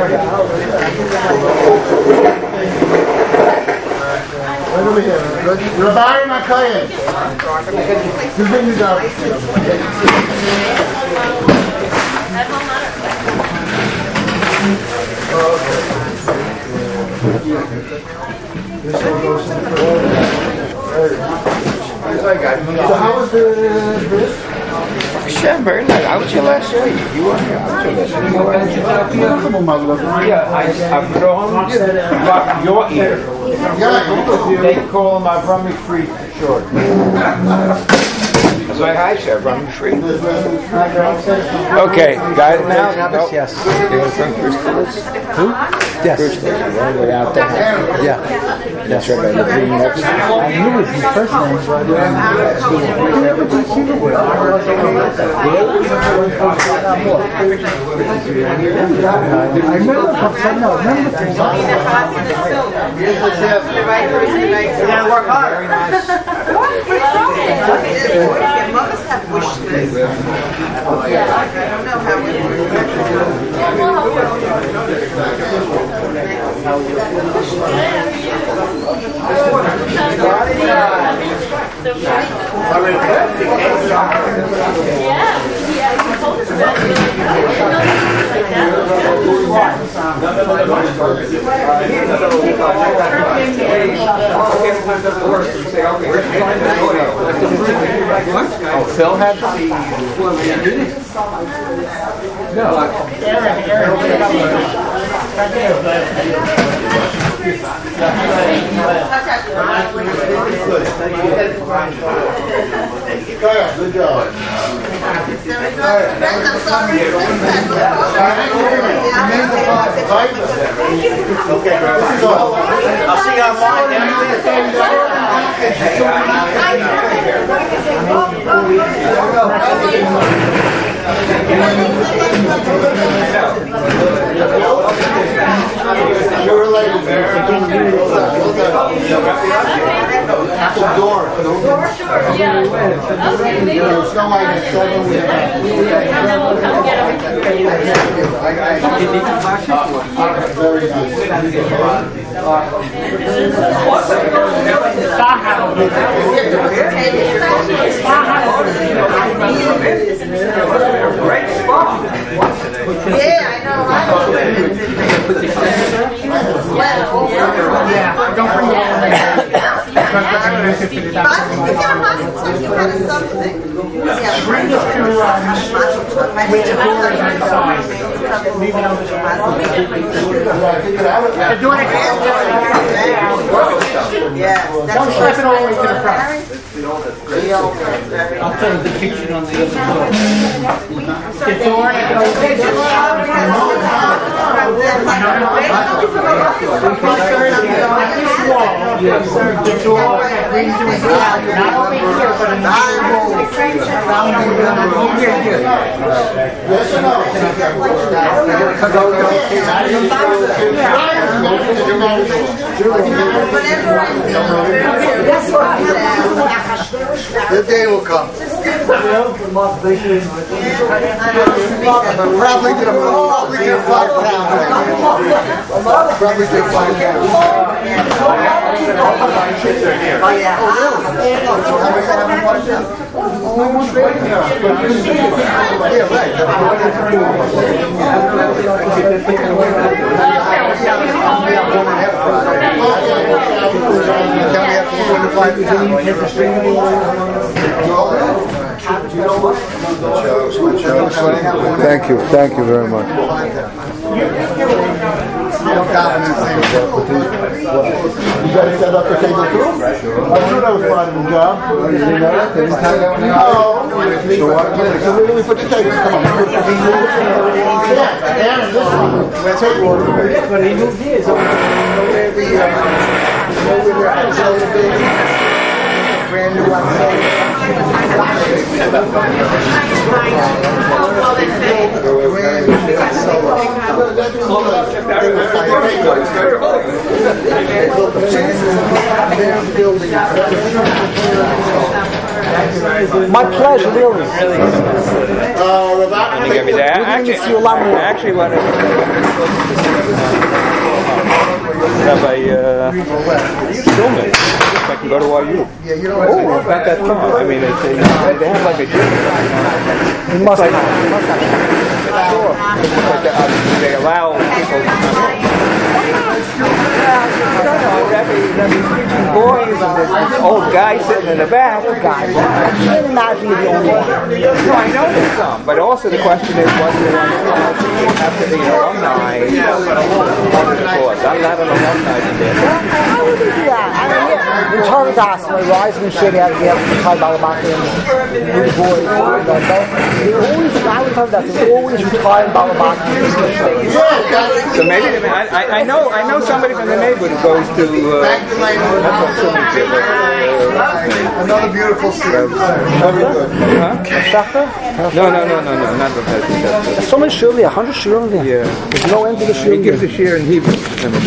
Right over here. Rabbi Makayan. You bring me down. So how was the Brit? Hashem, very nice. I was here last week. You were here. I was here last week. Yeah, Avraham, your ear. They call him Avraham Free for short. That's why I said Avraham Free. Okay, got it now? Shabbos, yes. You want some Christmas? Who? Yes. All the way out there. Yeah. That's Rabbi Levine next. I knew his first name, but I remember from saying no, I remember from saying You gotta work hard. Mothers have wish lists. I don't know how it Oh, Phil had Good job. Okay, I'll see you online. You're related. Door. Yeah. Okay, maybe we'll come get great spot. Yeah, I know. Don't bring it. I think you kind of something. Don't slap it all the way to the front. I'll tell the depiction on the other side. Not only here, but in the The day will come. Probably get a 5 pounds. Probably get 5 pounds. Thank you very much. You guys set up the table too? I'm sure that was part of the job. So where do we put the table? Come on. But he moved his over brand new one. My pleasure, really. Can you give me that? Actually, what Rabbi Stillman, if I can go to YU. Yeah, you know it's not that far. I mean, they have like a gym. You must have. Sure. But they allow people to come in. Boys and this old guy sitting in the back. Guys, I can't imagine you're the only one. No, I know there's some, but also the question is whether they have to be an alumni of the course. I'm not an alumni today. How would they do that? I mean, yeah, in terms of that, my rising and shit, they have to tie Balamaki and the boys. I would tell that they always retire Balamaki. So maybe I know somebody from the neighborhood who goes to another beautiful student. Very good. No, not the so much surely, 100 surely. Yeah. There's no end to the He surely. gives a share in Hebrew.